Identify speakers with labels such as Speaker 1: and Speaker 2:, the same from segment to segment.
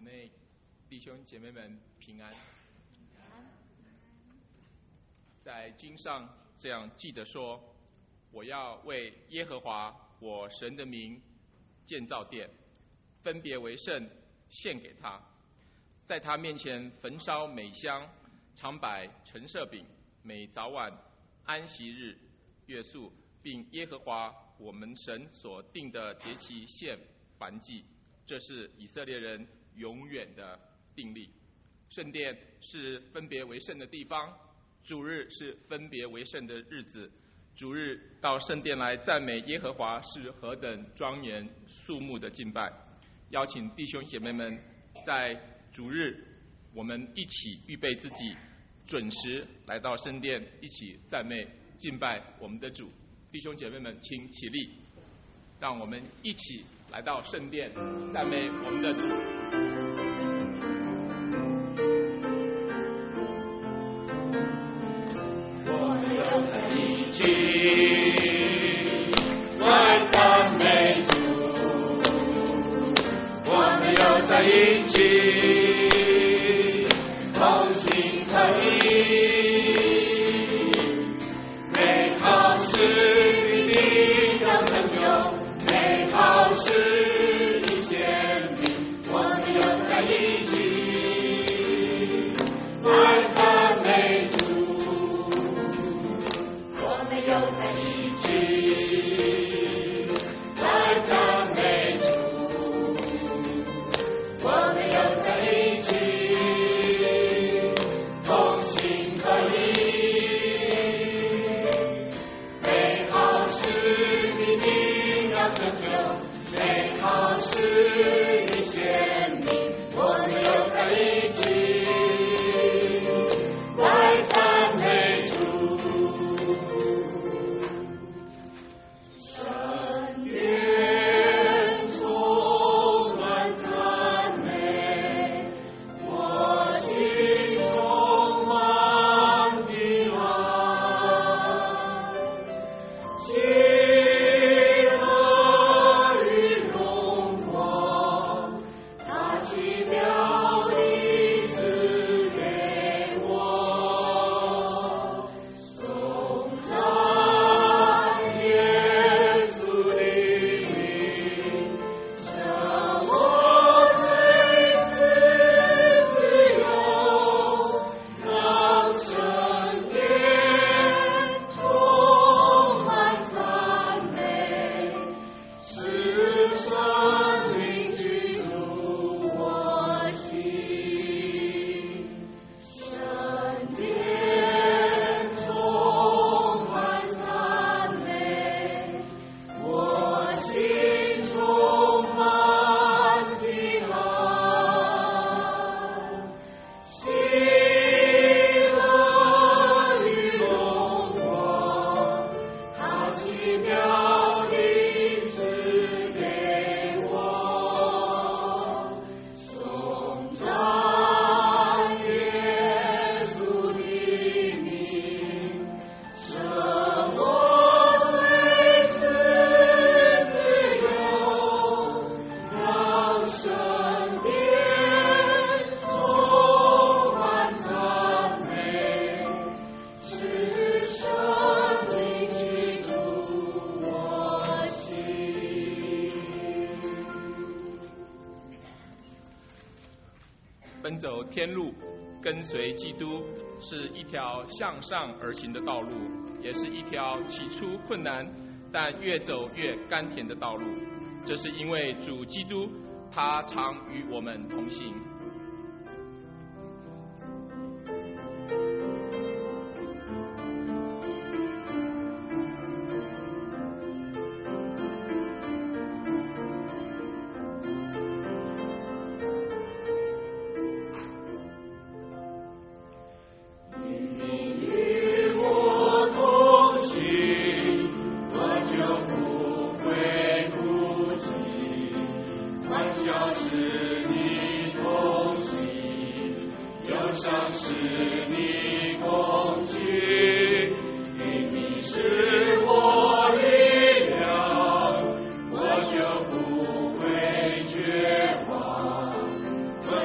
Speaker 1: 内弟兄姐妹们平安。在经上这样记得说，我要为耶和华我神的名建造殿，分别为圣，献给他，在他面前焚烧美香，常摆陈设饼，每早晚安息日、月宿，并耶和华我们神所定的节期献燔祭，这是以色列人永远的定例。圣殿是分别为圣的地方，主日是分别为圣的日子。主日到圣殿来赞美耶和华，是何等庄严肃穆的敬拜。邀请弟兄姐妹们在主日，我们一起预备自己，准时来到圣殿，一起赞美敬拜我们的主。弟兄姐妹们，请起立，让我们一起来到圣殿，赞美我们的主。
Speaker 2: 我们又在一起来赞美主，我们又在一起同心合意，美好事必定要成就，美好事必显明，我们又在一起来赞美主，我们又在一起来赞美主，我们又在一起同心合意，美好事必定要成就，美好事必显明，我们又在一起来赞美主。圣殿充满赞美，我心充满平安，喜乐与荣光，他奇妙地赐给我，颂赞耶稣的名，使我随时自由，让圣殿充满赞美，使圣灵居住我心。圣殿充满赞美，我心充满平安，喜乐与荣光，他奇妙地赐给我，颂赞耶稣的名，使我随时自由，让圣殿充满赞美，使圣灵居住我心。
Speaker 1: 奔走天路，跟随基督，是一条向上而行的道路，也是一条起初困难，但越走越甘甜的道路。这是因为主基督，他常与我们同行。
Speaker 2: 你与我同行，我就不会孤寂，欢笑是你同行，忧伤是你共去，因你是我力量，我就不会绝望，困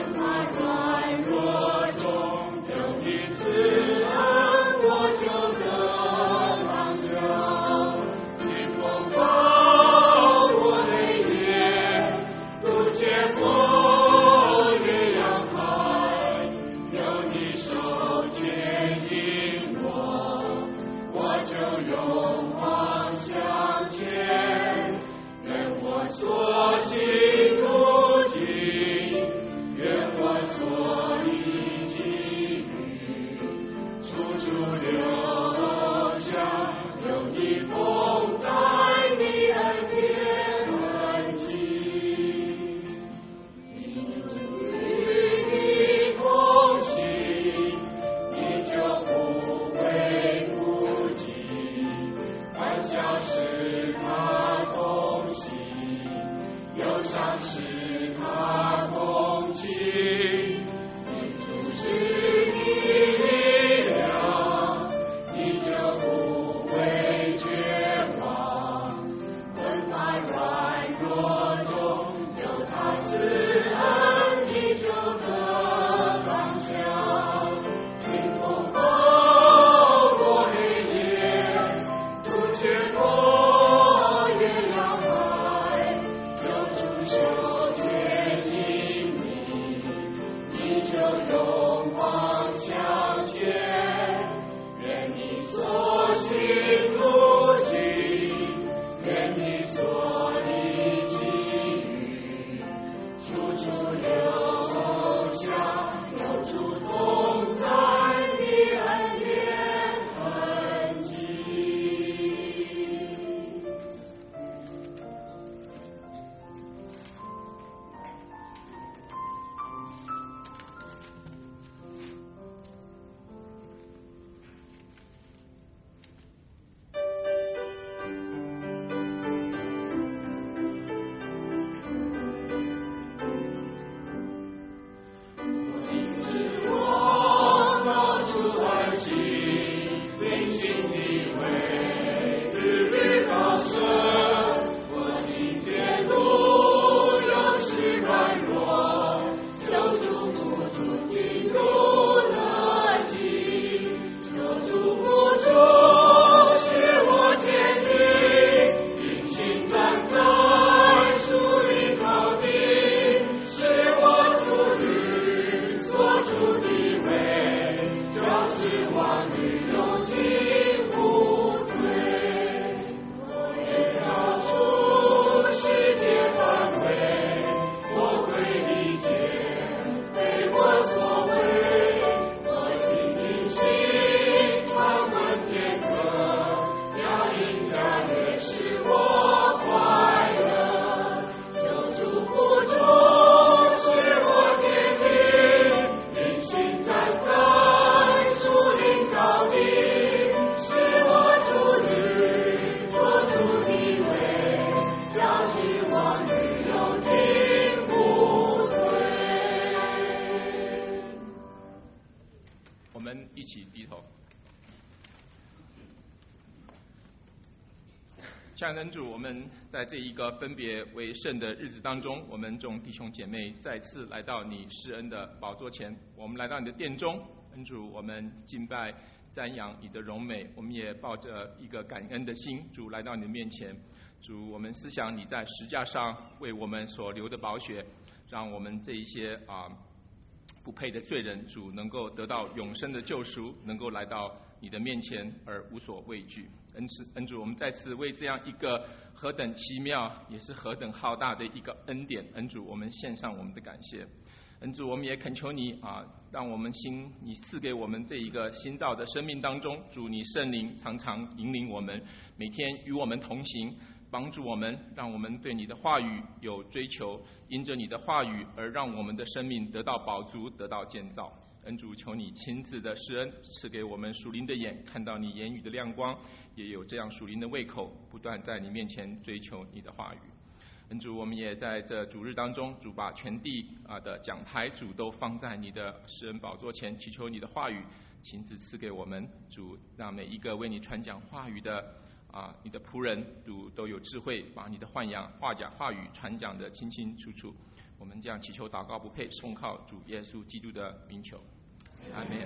Speaker 1: 亲爱的恩主，我们在这一个分别为圣的日子当中，我们众弟兄姐妹再次来到你施恩的宝座前，我们来到你的殿中，恩主，我们敬拜瞻仰你的荣美，我们也抱着一个感恩的心，主来到你的面前，主，我们思想你在十架上为我们所流的宝血，让我们这一些不配的罪人，主能够得到永生的救赎，能够来到你的面前而无所畏惧。恩主，我们再次为这样一个何等奇妙，也是何等浩大的一个恩典，恩主，我们献上我们的感谢。恩主，我们也恳求你让我们你赐给我们这一个新造的生命当中，主你圣灵常常引领我们，每天与我们同行，帮助我们，让我们对你的话语有追求，因着你的话语而让我们的生命得到饱足，得到建造。恩主，求你亲自的施恩，赐给我们属灵的眼，看到你言语的亮光，也有这样属灵的胃口，不断在你面前追求你的话语。恩主，我们也在这主日当中，主把全地的讲台主都放在你的施恩宝座前，祈求你的话语亲自赐给我们。主，让每一个为你传讲话语的你的仆人，主都有智慧，把你的话语传讲得清清楚楚。我们这样祈求祷告不配，奉靠主耶稣基督的名求，阿们。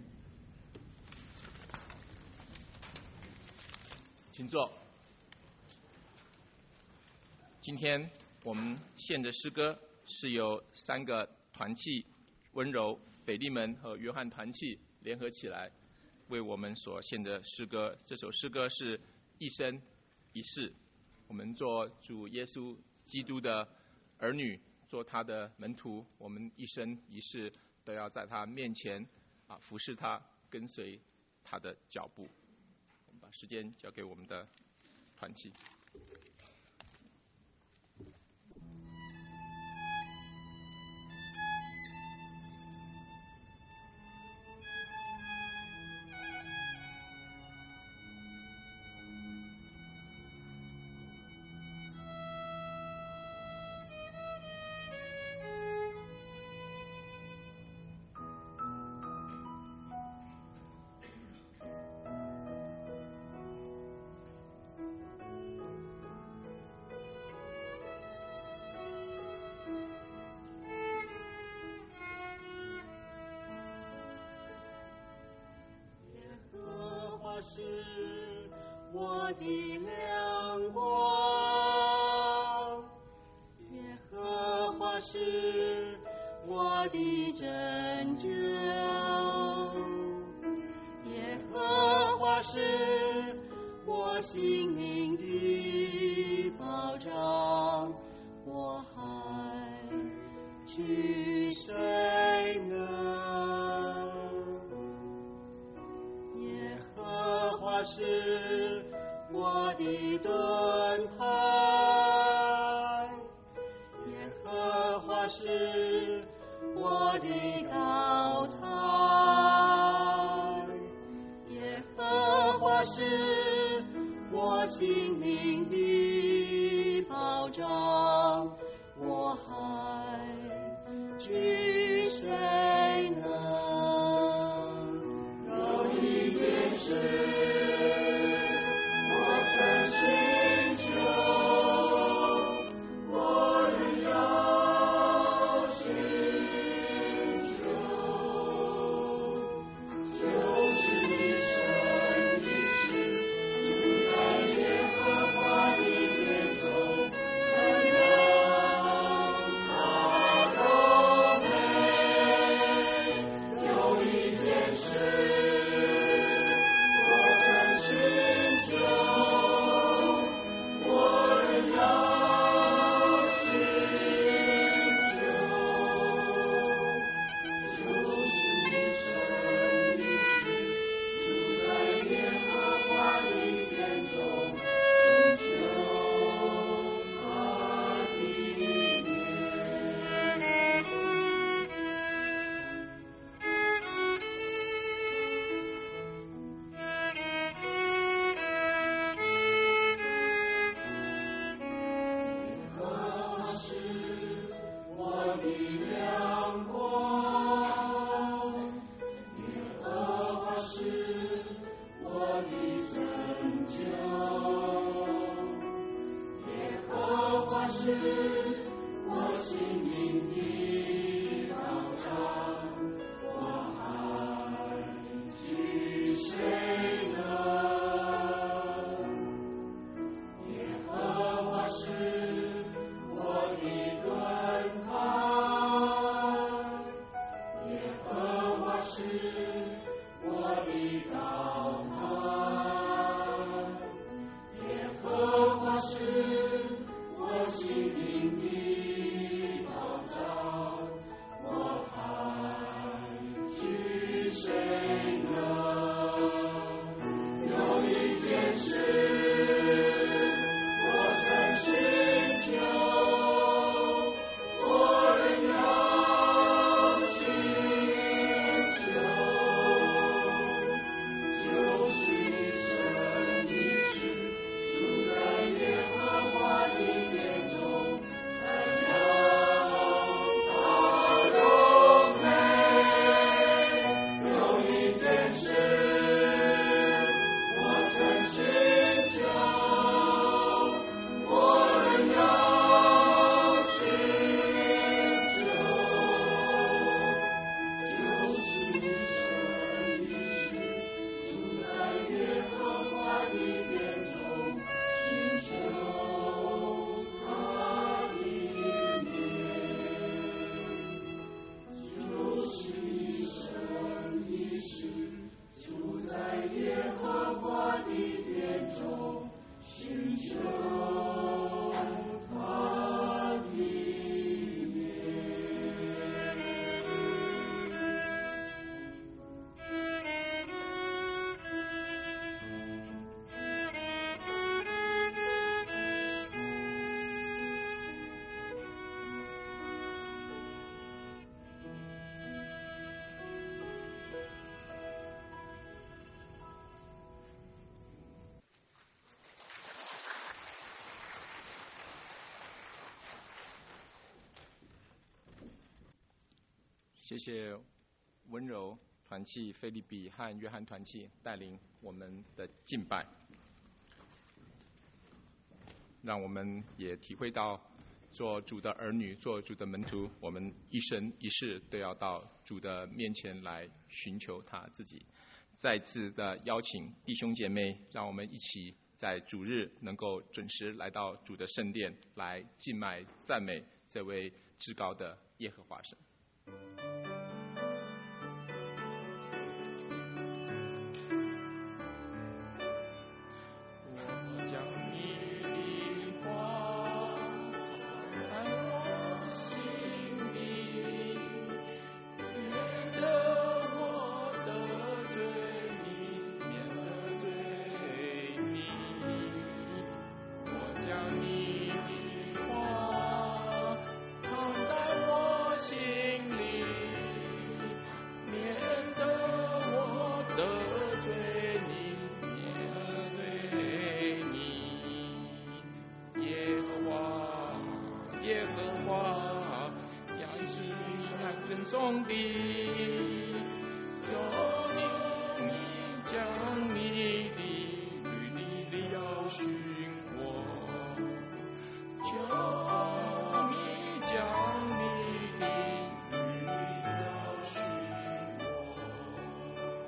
Speaker 1: 请坐。今天我们献的诗歌是由3个团契温柔、斐利门和约翰团契联合起来为我们所献的诗歌。这首诗歌是一生一世，我们做主耶稣基督的儿女，做他的门徒，我们一生一世都要在他面前服侍他，跟随他的脚步。我们把时间交给我们的团契。
Speaker 2: 是我的亮光，耶和华是我的拯救，耶和华是我性命的保障，我还惧谁能？耶和华是我的盾牌，耶和华是我的高台，耶和华是我心灵的保障，我还惧谁能？有一件事我曾寻求，我仍要寻求，就是一生一世住在耶和华的殿中，瞻仰他荣美。有一件事我曾寻求，我仍要寻求，就是一生一世住在耶和华的殿中，寻求他的面。耶和华是我的亮光，耶和华是我的拯救，耶和华是我心灵的保障，我还惧谁能？耶和华是我的盾牌，耶和华是我的高台，耶和华是我心灵的保障，我还惧谁能？有一件事我曾寻求，我仍要寻求，就是一生一世住在耶和华的殿中，瞻仰他荣美。有一件事我曾寻求，我仍要寻求，就是一生一世住在耶和华的殿中，寻求他的面。就是一生一世住在耶和华的殿中，寻求他的面。
Speaker 1: 谢谢温柔团契菲利比和约翰团契带领我们的敬拜，让我们也体会到做主的儿女、做主的门徒，我们一生一世都要到主的面前来寻求他自己。再次的邀请弟兄姐妹，让我们一起在主日能够准时来到主的圣殿，来敬拜赞美这位至高的耶和华神。 中的，求你将你的律例要训我，求你将你的律例要训我。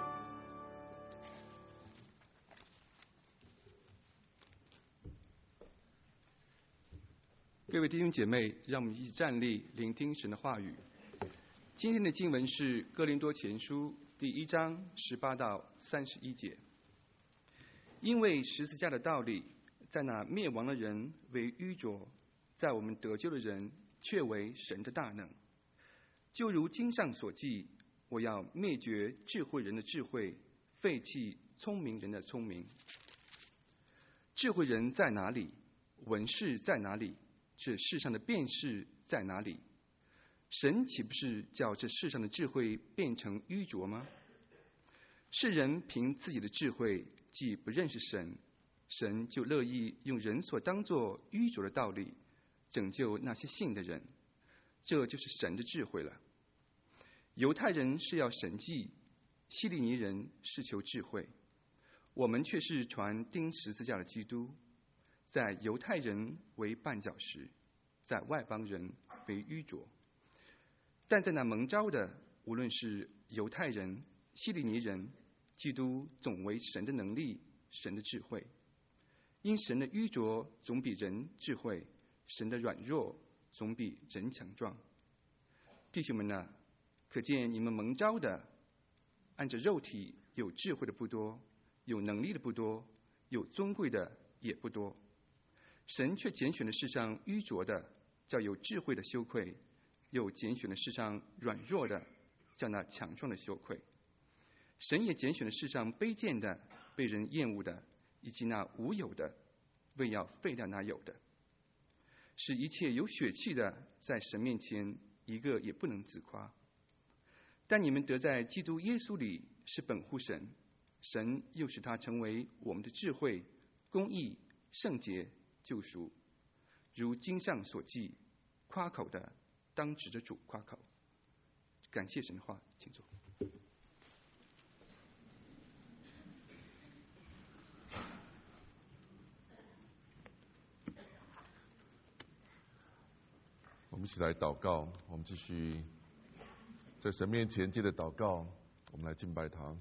Speaker 3: 各位弟兄姐妹，让我们一起站立，聆听神的话语。今天的经文是哥林多前书第1章18到31节。因为十字架的道理，在那灭亡的人为愚拙，在我们得救的人却为神的大能。就如经上所记，我要灭绝智慧人的智慧，废弃聪明人的聪明。智慧人在哪里？文士在哪里？这世上的辩士在哪里？神岂不是叫这世上的智慧变成愚拙吗？世人凭自己的智慧既不认识神，神就乐意用人所当作愚拙的道理拯救那些信的人，这就是神的智慧了。犹太人是要神迹，希利尼人是求智慧，我们却是传钉十字架的基督，在犹太人为绊脚石，在外邦人为愚拙。但在那蒙召的，无论是犹太人、希利尼人，基督总为神的能力、神的智慧。因神的愚拙总比人智慧，神的软弱总比人强壮。弟兄们啊，可见你们蒙召的，按着肉体有智慧的不多，有能力的不多，有尊贵的也不多。神却拣选了世上愚拙的，叫有智慧的羞愧；又拣选了世上软弱的，叫那强壮的羞愧。神也拣选了世上卑贱的、被人厌恶的，以及那无有的，为要废掉那有的，使一切有血气的，在神面前一个也不能自夸。但你们得在基督耶稣里是本乎神，神又使他成为我们的智慧、公义、圣洁、救赎。如经上所记，夸口的当指着主夸口。感谢神的话，请坐。
Speaker 4: 我们一起来祷告，我们继续在神面前借着祷告，我们来敬拜他。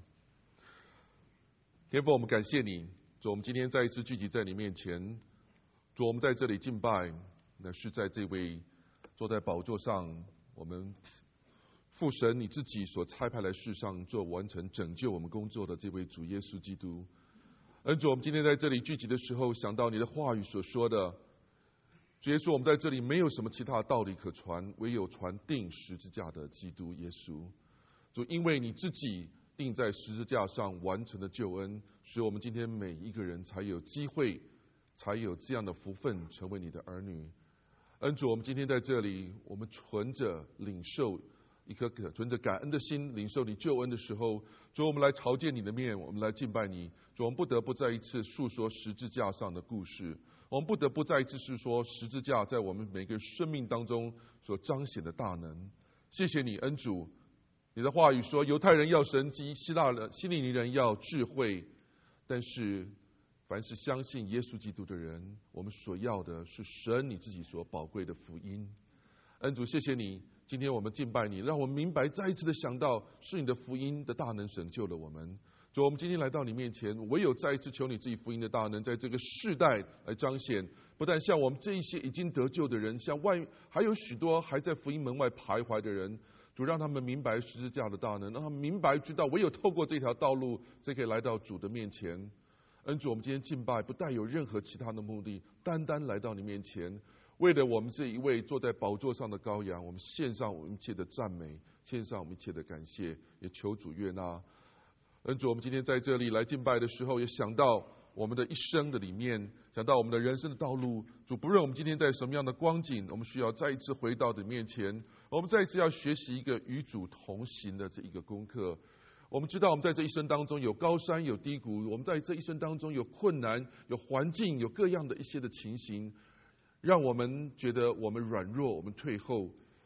Speaker 4: 天父，我们感谢你，主，我们今天再一次聚集在你面前，主，我们在这里敬拜，乃是在这位坐在宝座上，我们父神你自己所差派来世上做完成拯救我们工作的这位主耶稣基督。恩主，我们今天在这里聚集的时候，想到你的话语所说的，主耶稣，我们在这里没有什么其他的道理可传，唯有传钉十字架的基督耶稣。主，因为你自己钉在十字架上完成的救恩，使我们今天每一个人才有机会，才有这样的福分成为你的儿女。恩主，我们今天在这里，我们存着领受一颗存着感恩的心领受你救恩的时候，主，我们来朝见你的面，我们来敬拜你。主，我们不得不再一次述说十字架上的故事，我们不得不再一次述说十字架在我们每个生命当中所彰显的大能。谢谢你，恩主，你的话语说，犹太人要神迹，希利尼人要智慧，但是凡是相信耶稣基督的人，我们所要的是神你自己所宝贵的福音。恩主，谢谢你，今天我们敬拜你，让我们明白，再一次的想到是你的福音的大能拯救了我们。主，我们今天来到你面前，唯有再一次求你自己福音的大能在这个世代来彰显，不但像我们这一些已经得救的人，像还有许多还在福音门外徘徊的人，主，让他们明白十字架的大能，让他们明白知道唯有透过这条道路才可以来到主的面前。恩主，我们今天敬拜不带有任何其他的目的，单单来到你面前，为了我们这一位坐在宝座上的羔羊，我们献上我们一切的赞美，献上我们一切的感谢，也求主悦纳。恩主，我们今天在这里来敬拜的时候，也想到我们的一生的里面，想到我们的人生的道路。主，不论我们今天在什么样的光景，我们需要再一次回到你面前，我们再一次要学习一个与主同行的这一个功课。我们知道我们在这一生当中有高山有低谷，我们在这一生当中有困难有环境有各样的一些的情形，让我们觉得我们软弱我们退后。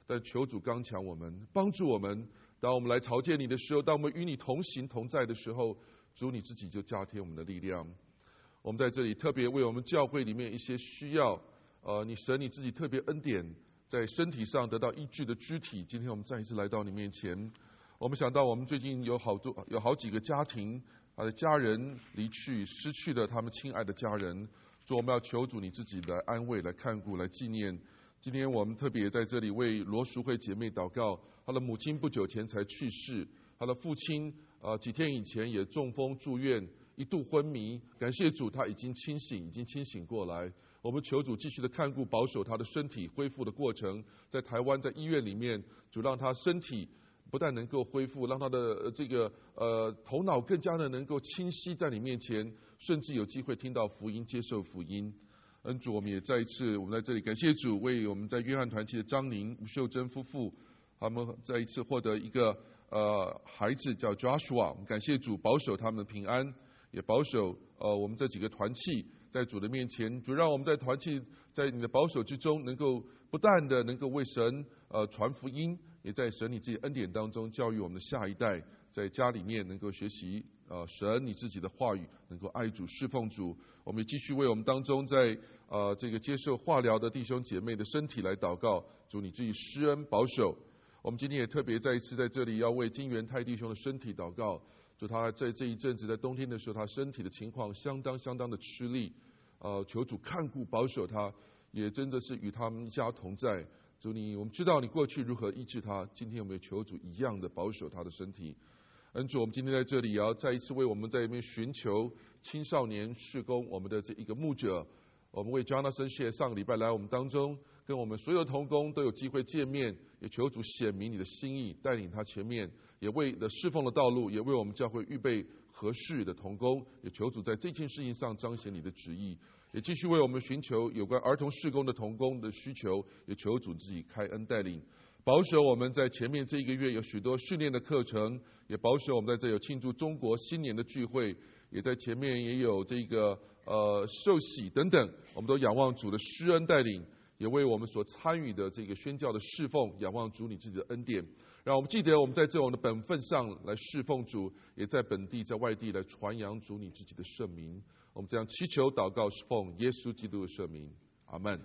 Speaker 4: 但求主刚强我们，帮助我们。当我们来朝见你的时候，当我们与你同行同在的时候，主你自己就加添我们的力量。我们在这里特别为我们教会里面一些需要，你神你自己特别恩典，在身体上得到医治的肢体，今天我们再一次来到你面前。我们想到我们最近有好几个家庭，他的家人离去，失去了他们亲爱的家人。主，我们要求主你自己来安慰、来看顾、来纪念。今天我们特别在这里为罗淑慧姐妹祷告，她的母亲不久前才去世，她的父亲几天以前也中风住院，一度昏迷。感谢主，他已经清醒过来。我们求主继续的看顾保守他的身体恢复的过程，在台湾在医院里面，主让他身体不但能够恢复，让他的这个头脑更加的能够清晰，在你面前，甚至有机会听到福音，接受福音。恩主，我们也再一次，我们在这里感谢主，为我们在约翰团契的张宁、吴秀珍夫妇，他们再一次获得一个孩子叫 Joshua， 我们感谢主保守他们的平安，也保守我们这几个团契在主的面前，主让我们在团契在你的保守之中，能够不但的能够为神传福音，也在神你自己恩典当中教育我们的下一代，在家里面能够学习神你自己的话语，能够爱主侍奉主。我们也继续为我们当中在这个接受化疗的弟兄姐妹的身体来祷告，主你自己施恩保守。我们今天也特别再一次在这里要为金元泰弟兄的身体祷告，就他在这一阵子在冬天的时候，他身体的情况相当的吃力，求主看顾保守他，也真的是与他们一家同在。主你，我们知道你过去如何医治他，今天我们也求主一样的保守他的身体。恩主，我们今天在这里也要再一次为我们在这边寻求青少年事工我们的这一个牧者，我们为 Jonathan 谢上个礼拜来我们当中，跟我们所有同工都有机会见面，也求主显明你的心意，带领他前面，也为了侍奉的道路，也为我们教会预备合适的同工，也求主在这件事情上彰显你的旨意，也继续为我们寻求有关儿童事工的同工的需求，也求主自己开恩带领。保守我们在前面这一个月有许多训练的课程，也保守我们在这有庆祝中国新年的聚会，也在前面也有这个受洗等等，我们都仰望主的施恩带领，也为我们所参与的这个宣教的侍奉仰望主你自己的恩典，让我们记得我们在这种的本分上来侍奉主，也在本地在外地来传扬主你自己的圣名。我们这样祈求祷告，是奉耶稣基督的圣名，阿们。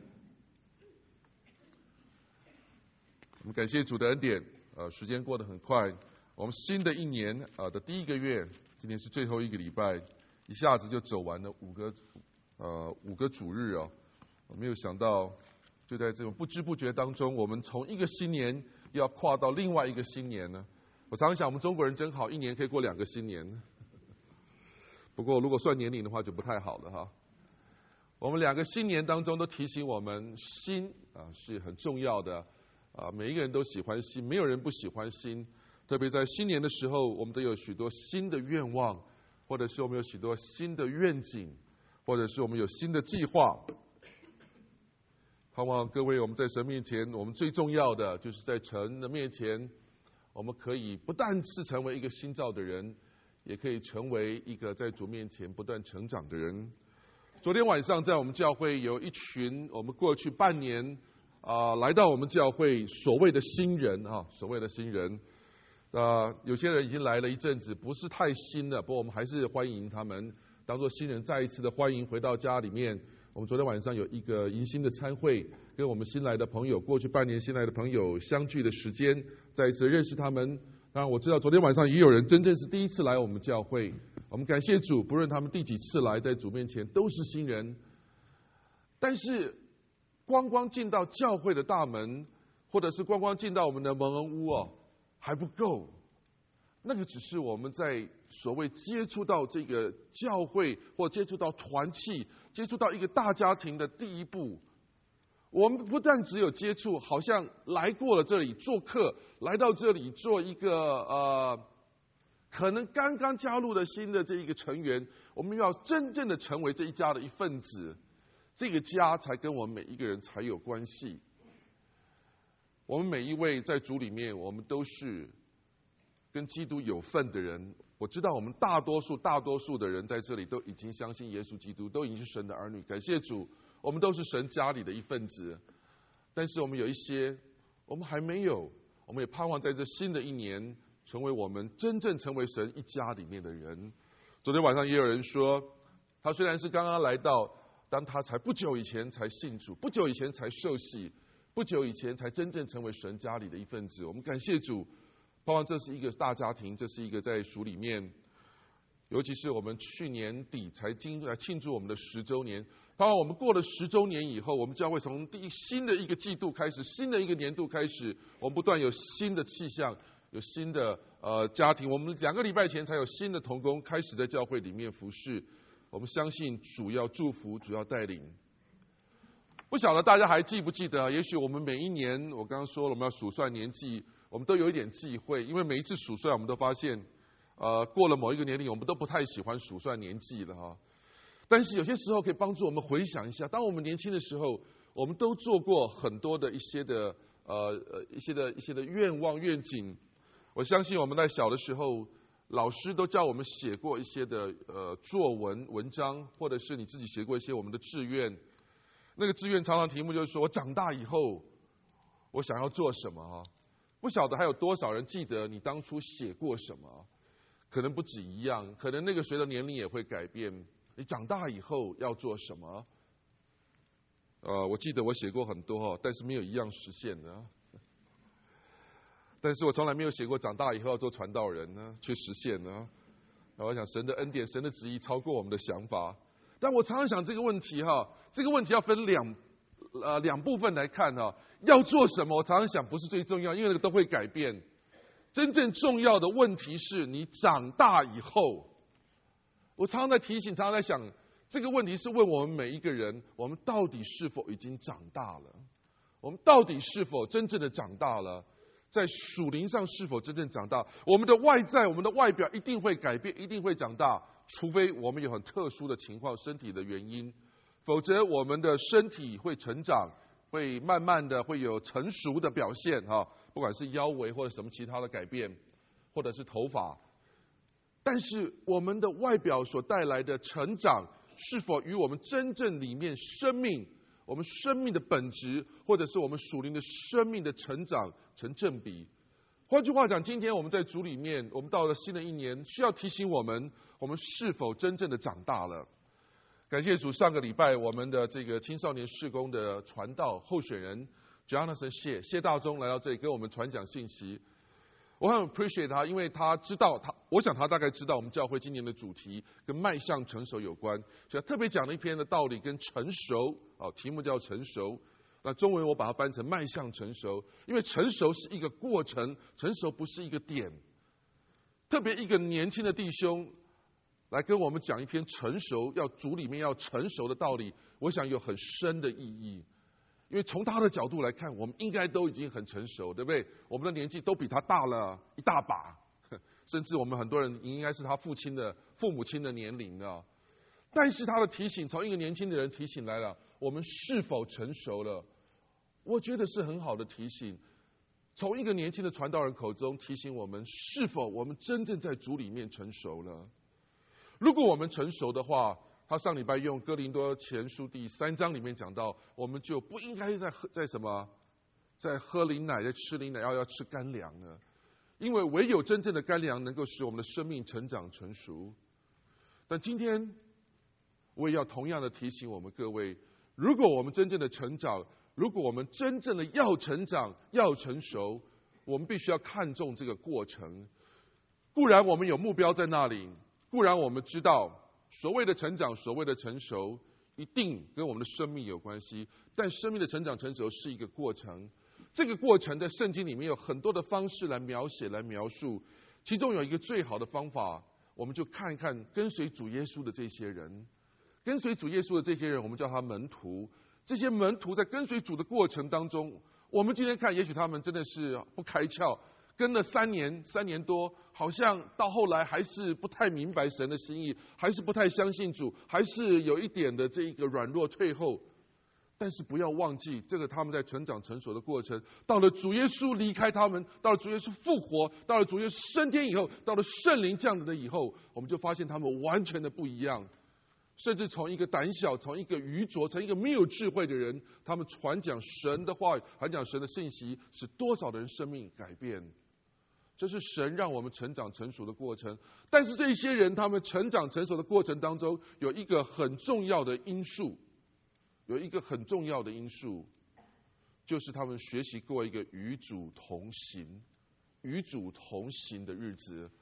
Speaker 4: 我们感谢主的恩典，时间过得很快，我们新的一年的第一个月，今天是最后一个礼拜，一下子就走完了五个主日哦。我没有想到，就在这种不知不觉当中，我们从一个新年要跨到另外一个新年呢。我常常想，我们中国人真好，一年可以过2个新年。不过如果算年龄的话，就不太好了哈。我们2个新年当中都提醒我们，新是很重要的。每一个人都喜欢新，没有人不喜欢新。特别在新年的时候，我们都有许多新的愿望，或者是我们有许多新的愿景，或者是我们有新的计划。盼望各位，我们在神面前，我们最重要的就是在神的面前，我们可以不但是成为一个新造的人，也可以成为一个在主面前不断成长的人。昨天晚上在我们教会有一群我们过去半年来到我们教会所谓的新人所谓的新人，有些人已经来了一阵子，不是太新了，不过我们还是欢迎他们当作新人，再一次的欢迎回到家里面。我们昨天晚上有一个迎新的餐会，跟我们新来的朋友，过去半年新来的朋友相聚的时间，再一次认识他们。当然我知道昨天晚上也有人真正是第一次来我们教会，我们感谢主，不论他们第几次来，在主面前都是新人。但是光进到教会的大门，或者是光进到我们的蒙恩屋还不够。那个只是我们在所谓接触到这个教会，或接触到团契，接触到一个大家庭的第一步。我们不但只有接触，好像来过了这里做客，来到这里做一个可能刚刚加入的新的这一个成员，我们要真正的成为这一家的一份子，这个家才跟我们每一个人才有关系。我们每一位在主里面，我们都是跟基督有份的人。我知道我们大多数的人在这里都已经相信耶稣基督，都已经是神的儿女，感谢主，我们都是神家里的一份子。但是我们有一些， 我们还没有，我们也盼望在这新的一年，成为我们真正成为神一家里面的人。昨天晚上也有人说，他虽然是刚刚来到，但他才不久以前才信主，不久以前才受洗，不久以前才真正成为神家里的一份子。我们感谢主，盼望这是一个大家庭，这是一个在主里面，尤其是我们去年底才庆祝我们的10周年。盼望我们过了10周年以后，我们将会从新的一个季度开始，新的一个年度开始，我们不断有新的气象，有新的家庭。我们2个礼拜前才有新的同工开始在教会里面服侍。我们相信主要祝福，主要带领。不晓得大家还记不记得？也许我们每一年，我刚刚说了，我们要数算年纪，我们都有一点忌讳，因为每一次数算，我们都发现，过了某一个年龄，我们都不太喜欢数算年纪了哈。但是有些时候可以帮助我们回想一下，当我们年轻的时候，我们都做过很多的一些的愿望愿景。我相信我们在小的时候，老师都叫我们写过一些的作文章，或者是你自己写过一些我们的志愿。那个志愿常常题目就是说我长大以后我想要做什么啊？不晓得还有多少人记得你当初写过什么？可能不止一样，可能那个随着年龄也会改变。你长大以后要做什么？我记得我写过很多，但是没有一样实现的。但是我从来没有写过长大以后要做传道人呢，却实现了。我想神的恩典、神的旨意超过我们的想法。但我常常想这个问题哈，这个问题要分两部分来看哈。要做什么？我常常想不是最重要，因为那个都会改变。真正重要的问题是你长大以后。我常常在提醒，常常在想，这个问题是问我们每一个人：我们到底是否已经长大了？我们到底是否真正的长大了？在属灵上是否真正长大？我们的外在、我们的外表一定会改变，一定会长大，除非我们有很特殊的情况、身体的原因，否则我们的身体会成长，会慢慢的会有成熟的表现哈，不管是腰围或者什么其他的改变，或者是头发。但是我们的外表所带来的成长，是否与我们真正里面生命、我们生命的本质，或者是我们属灵的生命的成长成正比？换句话讲，今天我们在主里面，我们到了新的一年，需要提醒我们是否真正的长大了。感谢主，上个礼拜我们的这个青少年事工的传道候选人 Jonathan 谢大中来到这里跟我们传讲信息。我很 appreciate 他，因为他知道我想他大概知道我们教会今年的主题跟迈向成熟有关，所以他特别讲了一篇的道理跟成熟，题目叫成熟。那中文我把它翻成迈向成熟，因为成熟是一个过程，成熟不是一个点。特别一个年轻的弟兄来跟我们讲一篇成熟，主里面要成熟的道理，我想有很深的意义。因为从他的角度来看，我们应该都已经很成熟，对不对？我们的年纪都比他大了一大把，甚至我们很多人应该是他父母亲的年龄啊。但是他的提醒，从一个年轻的人提醒来了，我们是否成熟了？我觉得是很好的提醒。从一个年轻的传道人口中提醒我们，是否我们真正在主里面成熟了？如果我们成熟的话，他上礼拜用哥林多前书第3章里面讲到，我们就不应该在喝灵奶，在吃灵奶，要吃干粮呢。因为唯有真正的干粮能够使我们的生命成长成熟。但今天我也要同样的提醒我们各位，如果我们真正的成长，如果我们真正的要成长要成熟，我们必须要看重这个过程。固然我们有目标在那里，固然我们知道所谓的成长，所谓的成熟，一定跟我们的生命有关系。但生命的成长成熟是一个过程，这个过程在圣经里面有很多的方式来描写、来描述。其中有一个最好的方法，我们就看一看跟随主耶稣的这些人。跟随主耶稣的这些人，我们叫他门徒。这些门徒在跟随主的过程当中，我们今天看，也许他们真的是不开窍。跟了3年多，好像到后来还是不太明白神的心意，还是不太相信主，还是有一点的这个软弱退后。但是不要忘记，这个他们在成长成熟的过程，到了主耶稣离开他们，到了主耶稣复活，到了主耶稣升天以后，到了圣灵降临的以后，我们就发现他们完全的不一样。 甚至从一个胆小、从一个愚拙、从一个没有智慧的人，他们传讲神的话语、传讲神的信息，使多少的人生命改变。这是神让我们成长成熟的过程。但是这些人他们成长成熟的过程当中，有一个很重要的因素，就是他们学习过一个与主同行的日子。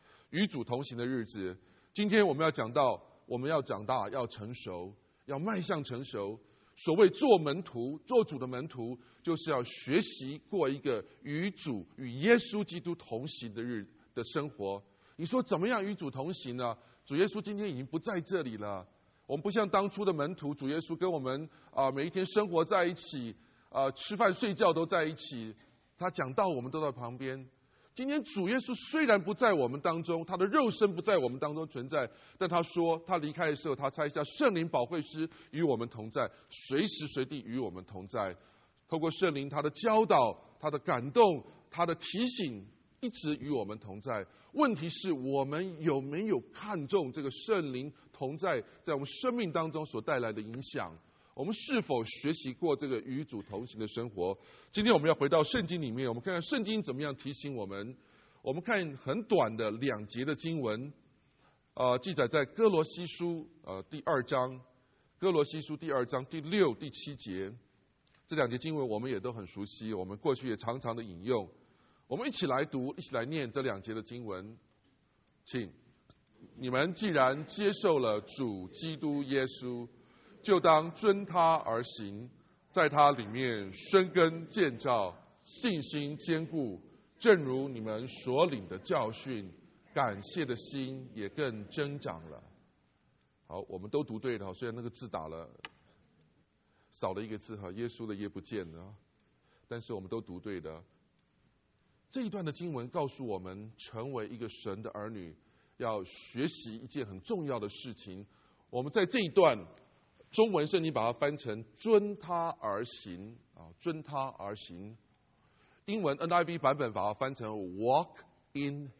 Speaker 4: 今天我们要讲到，我们要长大，要成熟，要迈向成熟。所谓做门徒，做主的门徒，就是要学习过一个与耶稣基督同行的生活。你说怎么样与主同行呢？主耶稣今天已经不在这里了，我们不像当初的门徒，主耶稣跟我们每一天生活在一起，吃饭睡觉都在一起，他讲道我们都在旁边。今天主耶稣虽然不在我们当中，他的肉身不在我们当中存在，但他说他离开的时候，他差下圣灵保惠师与我们同在，随时随地与我们同在。透过圣灵他的教导、他的感动、他的提醒，一直与我们同在。问题是我们有没有看重这个圣灵同在在我们生命当中所带来的影响？我们是否学习过这个与主同行的生活？今天我们要回到圣经里面，我们看看圣经怎么样提醒我们。我们看很短的2节的经文，记载在哥罗西书第2章，哥罗西书第2章第6、第7节。这2节经文我们也都很熟悉，我们过去也常常的引用。我们一起来读，一起来念这2节的经文。请你们既然接受了主基督耶稣，就当遵他而行，在他里面生根建造，信心坚固，正如你们所领的教训，感谢的心也更增长了。好，我们都读对了，虽然那个字打了少了一个字哈，耶稣的耶不见了，但是我们都读对的。这一段的经文告诉我们，成为一个神的儿女，要学习一件很重要的事情。我们在这一段中文圣经把它翻成遵他而行遵他而行。英文 NIV 版本把它翻成 walk in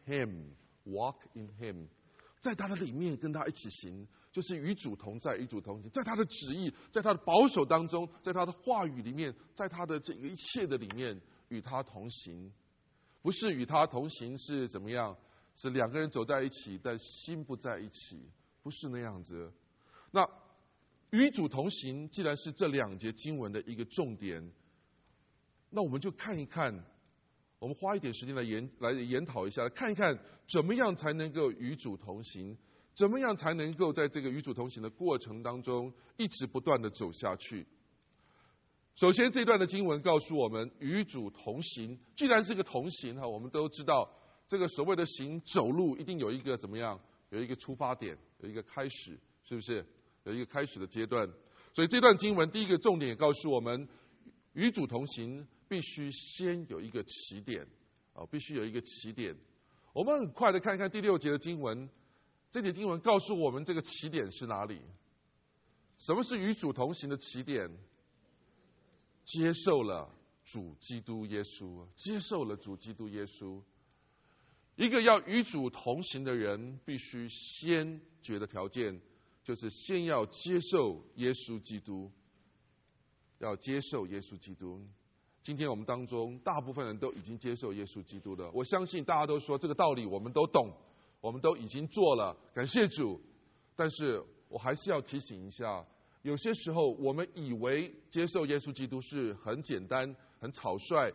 Speaker 4: him， 在他的里面跟他一起行，就是与主同在，与主同行，在他的旨意，在他的保守当中，在他的话语里面，在他的这个一切的里面与他同行。不是与他同行是怎么样？是2个人走在一起，但心不在一起，不是那样子。那与主同行既然是这2节经文的一个重点，那我们就看一看，我们花一点时间来研讨一下，来看一看怎么样才能够与主同行，怎么样才能够在这个与主同行的过程当中一直不断的走下去。首先这段的经文告诉我们，与主同行既然是个同行我们都知道这个所谓的行走路一定有一个怎么样，有一个出发点，有一个开始，是不是有一个开始的阶段？所以这段经文第一个重点告诉我们，与主同行必须先有一个起点必须有一个起点。我们很快的看一看第6节的经文，这节经文告诉我们这个起点是哪里？什么是与主同行的起点？接受了主基督耶稣，接受了主基督耶稣。一个要与主同行的人，必须先决的条件就是先要接受耶稣基督，要接受耶稣基督。今天我们当中大部分人都已经接受耶稣基督了，我相信大家都说这个道理我们都懂，我们都已经做了，感谢主。但是我还是要提醒一下，有些时候我们以为接受耶稣基督是很简单很草率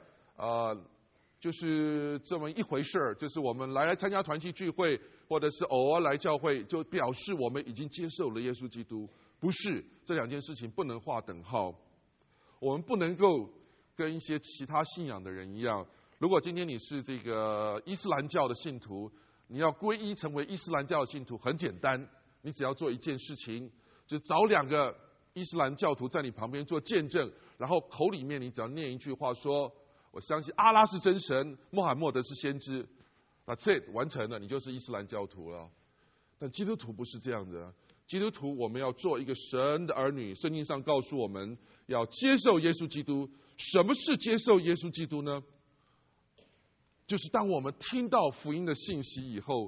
Speaker 4: 就是这么一回事儿，就是我们来参加团契聚会或者是偶尔来教会就表示我们已经接受了耶稣基督。不是，这2件事情不能划等号。我们不能够跟一些其他信仰的人一样，如果今天你是这个伊斯兰教的信徒，你要皈依成为伊斯兰教的信徒很简单，你只要做一件事情，就找2个伊斯兰教徒在你旁边做见证，然后口里面你只要念一句话说我相信阿拉是真神，穆罕默德是先知， That's it， 完成了，你就是伊斯兰教徒了。但基督徒不是这样的，基督徒我们要做一个神的儿女，圣经上告诉我们要接受耶稣基督。什么是接受耶稣基督呢？就是当我们听到福音的信息以后，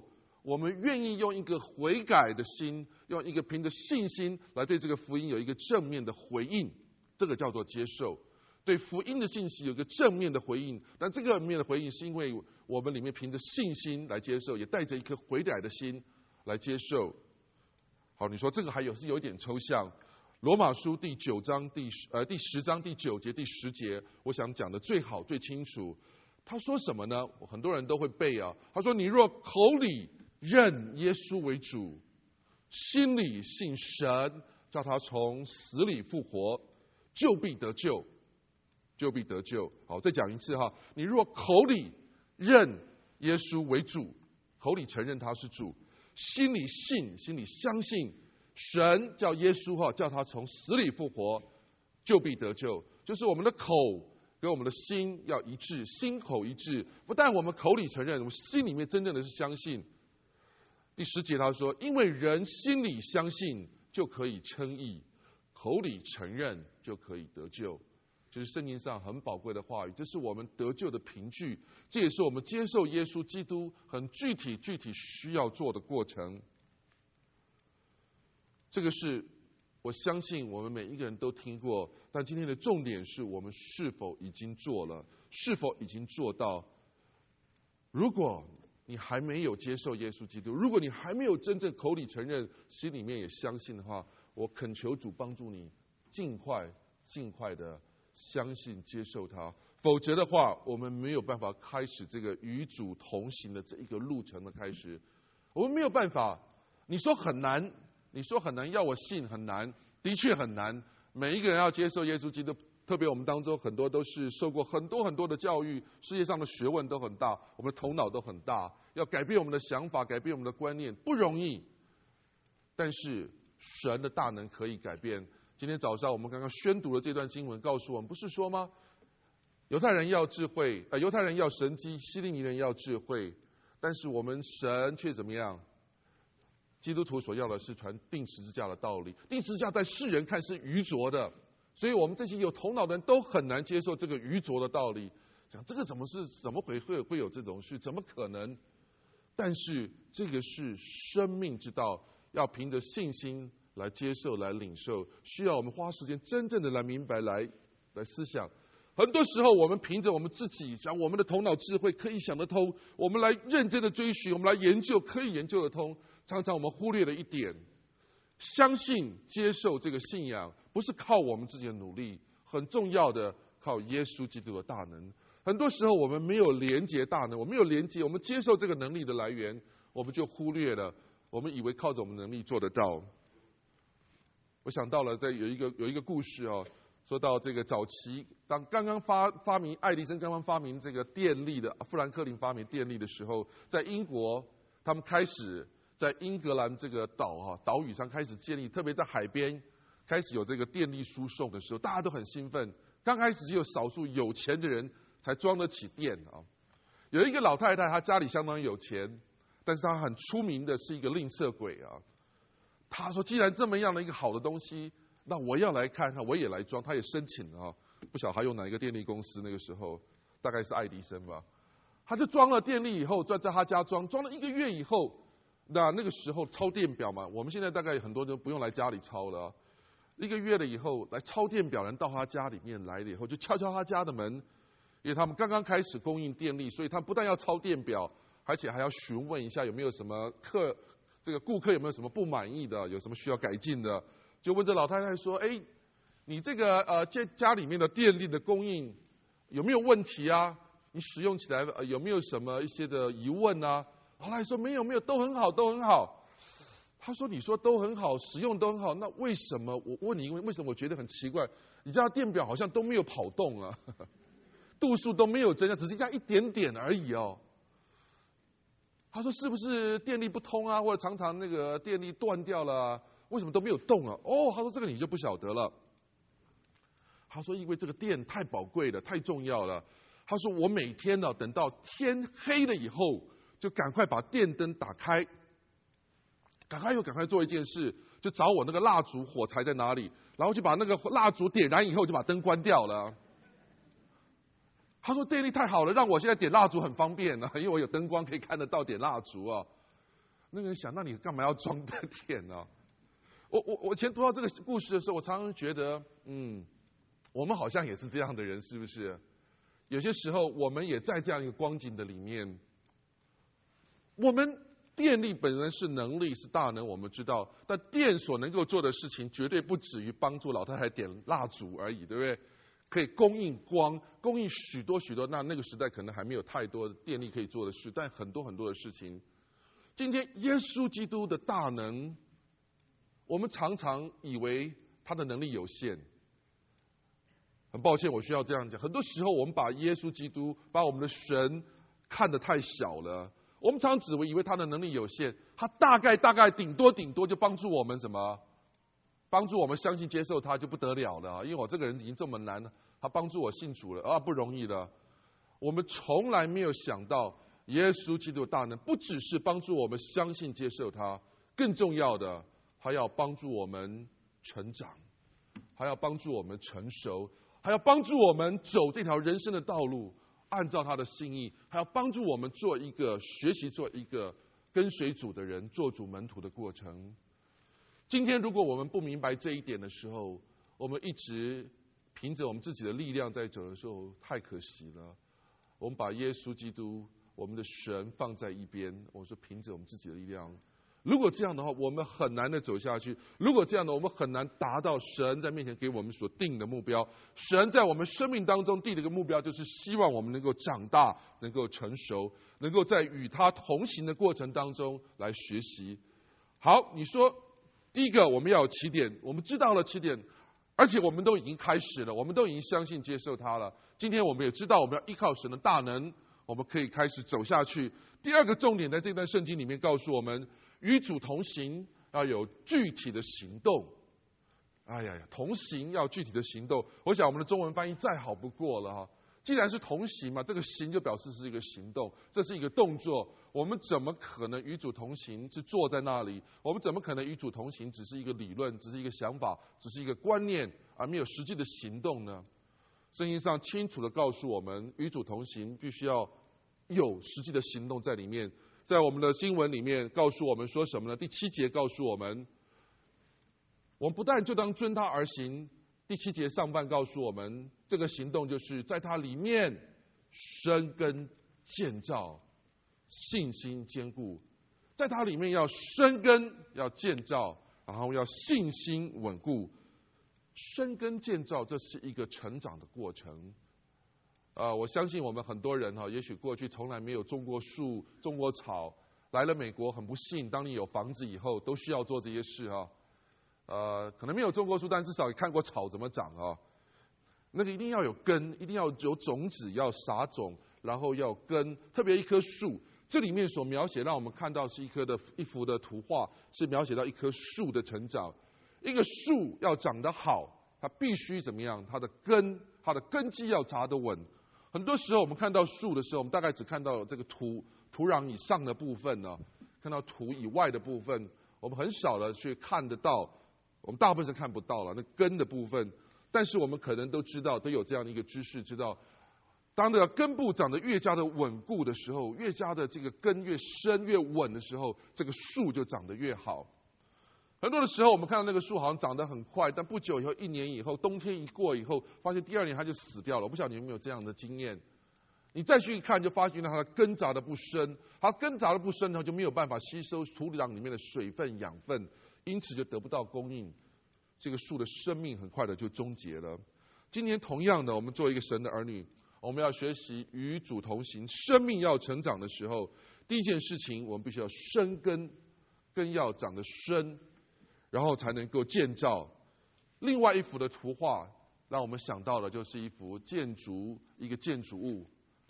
Speaker 4: 我们愿意用一个悔改的心，用一个凭着信心来对这个福音有一个正面的回应，这个叫做接受。对福音的信息有一个正面的回应，但这个正面的回应是因为我们里面凭着信心来接受，也带着一颗悔改的心来接受。好，你说这个是有一点抽象。罗马书第10章第9节第10节，我想讲的最好最清楚。他说什么呢？很多人都会背啊。他说：“你若口里认耶稣为主，心里信神，叫他从死里复活，就必得救，就必得救。”好，再讲一次哈。你若口里认耶稣为主，口里承认他是主，心里信，心里相信神叫耶稣叫他从死里复活，就必得救。就是我们的口跟我们的心要一致，心口一致。不但我们口里承认，我们心里面真正的是相信。第10节他说：“因为人心里相信，就可以称义；口里承认，就可以得救。”就是圣经上很宝贵的话语，这是我们得救的凭据，这也是我们接受耶稣基督很具体需要做的过程。这个是我相信我们每一个人都听过，但今天的重点是我们是否已经做了，是否已经做到。如果你还没有接受耶稣基督，如果你还没有真正口里承认，心里面也相信的话，我恳求主帮助你尽快的相信接受他，否则的话，我们没有办法开始这个与主同行的这一个路程的开始。我们没有办法，你说很难，要我信很难，的确很难。每一个人要接受耶稣基督，特别我们当中很多都是受过很多的教育，世界上的学问都很大，我们的头脑都很大，要改变我们的想法，改变我们的观念不容易。但是神的大能可以改变。今天早上我们刚刚宣读的这段经文告诉我们，不是说吗？犹太人要智慧，犹太人要神机，希利尼人要智慧，但是我们神却怎么样？基督徒所要的是传钉十字架的道理，钉十字架在世人看是愚拙的，所以我们这些有头脑的人都很难接受这个愚拙的道理。讲这个怎么会有这种事？怎么可能？但是这个是生命之道，要凭着信心来接受、来领受，需要我们花时间真正的来明白、来思想。很多时候，我们凭着我们自己讲我们的头脑智慧可以想得通，我们来认真的追寻，我们来研究可以研究得通。常常我们忽略了一点，相信、接受这个信仰，不是靠我们自己的努力，很重要的靠耶稣基督的大能。很多时候我们没有连接大能，我们没有连接，我们接受这个能力的来源，我们就忽略了，我们以为靠着我们能力做得到。我想到了，有一个故事哦，说到这个早期，当刚刚发明爱迪生刚刚发明这个电力的，富兰克林发明电力的时候，在英国，他们开始在英格兰这个岛屿上开始建立，特别在海边开始有这个电力输送的时候，大家都很兴奋。刚开始只有少数有钱的人才装得起电啊。有一个老太太，她家里相当有钱，但是她很出名的是一个吝啬鬼啊。她说：“既然这么样的一个好的东西，那我要来看看，我也来装。”她也申请了啊，不晓得她用哪一个电力公司，那个时候大概是爱迪生吧。她就装了电力以后，在她家装了1个月以后，那个时候抄电表嘛，我们现在大概很多人不用来家里抄了啊。1个月了以后，来抄电表人到他家里面来了以后，就敲他家的门，因为他们刚刚开始供应电力，所以他不但要抄电表，而且还要询问一下有没有什么顾客有没有什么不满意的，有什么需要改进的，就问这老太太说：“哎，你这个家里面的电力的供应有没有问题啊？你使用起来有没有什么一些的疑问啊？”老太太说：“没有，都很好，都很好。”他说：“你说都很好，使用都很好，那为什么我问你，为什么我觉得很奇怪？你家电表好像都没有跑动啊，度数都没有增加，只是加一点点而已哦。”他说：“是不是电力不通啊，或者常常那个电力断掉了啊？为什么都没有动啊？”哦，他说：“这个你就不晓得了。”他说：“因为这个电太宝贵了，太重要了。”他说：“我每天呢，等到天黑了以后，就赶快把电灯打开。赶快做一件事，就找我那个蜡烛火柴在哪里，然后就把那个蜡烛点燃以后，就把灯关掉了。”他说：“电力太好了，让我现在点蜡烛很方便啊，因为我有灯光可以看得到点蜡烛啊。” 那个人想，那你干嘛要装的点呢？我以前读到这个故事的时候，我常常觉得，我们好像也是这样的人，是不是？有些时候，我们也在这样一个光景的里面。我们电力本身是能力，是大能，我们知道，但电所能够做的事情，绝对不止于帮助老太太点蜡烛而已，对不对？可以供应光，供应许多许多。那个时代可能还没有太多电力可以做的事，但很多很多的事情。今天耶稣基督的大能，我们常常以为他的能力有限。很抱歉，我需要这样讲。很多时候，我们把耶稣基督、把我们的神看得太小了。我们常常以为他的能力有限，他大概顶多就帮助我们什么？帮助我们相信接受他就不得了了。因为我这个人已经这么难了，他帮助我信主了不容易了。我们从来没有想到。耶稣基督的大能不只是帮助我们相信接受他，更重要的还要帮助我们成长，还要帮助我们成熟，还要帮助我们走这条人生的道路，按照他的心意，还要帮助我们做一个学习，做一个跟随主的人，做主门徒的过程。今天如果我们不明白这一点的时候，我们一直凭着我们自己的力量在走的时候，太可惜了。我们把耶稣基督我们的神放在一边，我说凭着我们自己的力量，如果这样的话，我们很难的走下去。如果这样的，我们很难达到神在面前给我们所定的目标。神在我们生命当中定的一个目标，就是希望我们能够长大，能够成熟，能够在与他同行的过程当中来学习。好，你说第一个我们要有起点，我们知道了起点，而且我们都已经开始了，我们都已经相信接受他了。今天我们也知道我们要依靠神的大能，我们可以开始走下去。第二个重点在这段圣经里面告诉我们，与主同行要有具体的行动。同行要具体的行动。我想我们的中文翻译再好不过了哈。既然是同行嘛，这个行就表示是一个行动，这是一个动作。我们怎么可能与主同行是坐在那里？我们怎么可能与主同行只是一个理论，只是一个想法，只是一个观念，而没有实际的行动呢？圣经上清楚地告诉我们，与主同行必须要有实际的行动在里面。在我们的经文里面告诉我们说什么呢？第7节告诉我们，我们不但就当遵他而行。第7节上半告诉我们，这个行动就是在他里面生根建造，信心坚固。在他里面要生根，要建造，然后要信心稳固。生根建造，这是一个成长的过程。我相信我们很多人也许过去从来没有种过树、种过草，来了美国很不幸，当你有房子以后，都需要做这些事可能没有种过树，但至少也看过草怎么长那个一定要有根，一定要有种子，要撒种，然后要根。特别一棵树，这里面所描写让我们看到是一幅的图画，是描写到一棵树的成长。一个树要长得好，它必须怎么样？它的根基要扎得稳。很多时候我们看到树的时候，我们大概只看到这个土壤以上的部分看到土以外的部分，我们很少的去看得到，我们大部分是看不到了那根的部分。但是我们可能都知道，都有这样的一个知识，知道当这个根部长得越加的稳固的时候，越加的这个根越深越稳的时候，这个树就长得越好。很多的时候，我们看到那个树好像长得很快，但不久以后，1年以后，冬天一过以后，发现第2年它就死掉了。我不晓得你有没有这样的经验？你再去看，就发现它的根扎得不深，它根扎得不深，它就没有办法吸收土壤里面的水分、养分，因此就得不到供应。这个树的生命很快的就终结了。今天同样的，我们作为一个神的儿女，我们要学习与主同行，生命要成长的时候，第一件事情，我们必须要生根，根要长得深。然后才能够建造。另外一幅的图画让我们想到的就是一幅一个建筑物。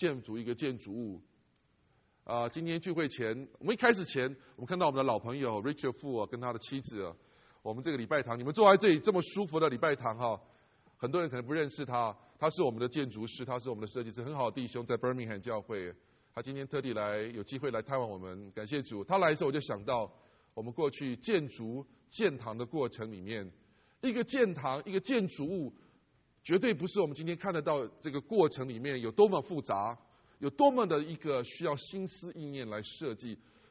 Speaker 4: 今天聚会前，我们一开始前，我们看到我们的老朋友 Richard Fu 跟他的妻子我们这个礼拜堂，你们坐在这里这么舒服的礼拜堂很多人可能不认识他，他是我们的建筑师，他是我们的设计师，很好的弟兄，在 Birmingham 教会。他今天特地有机会来探望我们，感谢主。他来的时候我就想到，我们过去建堂的过程里面，一个建堂，一个建筑物，绝对不是我们今天看得到这个过程里面有多么复杂，有多么的一个需要心思意念来设计。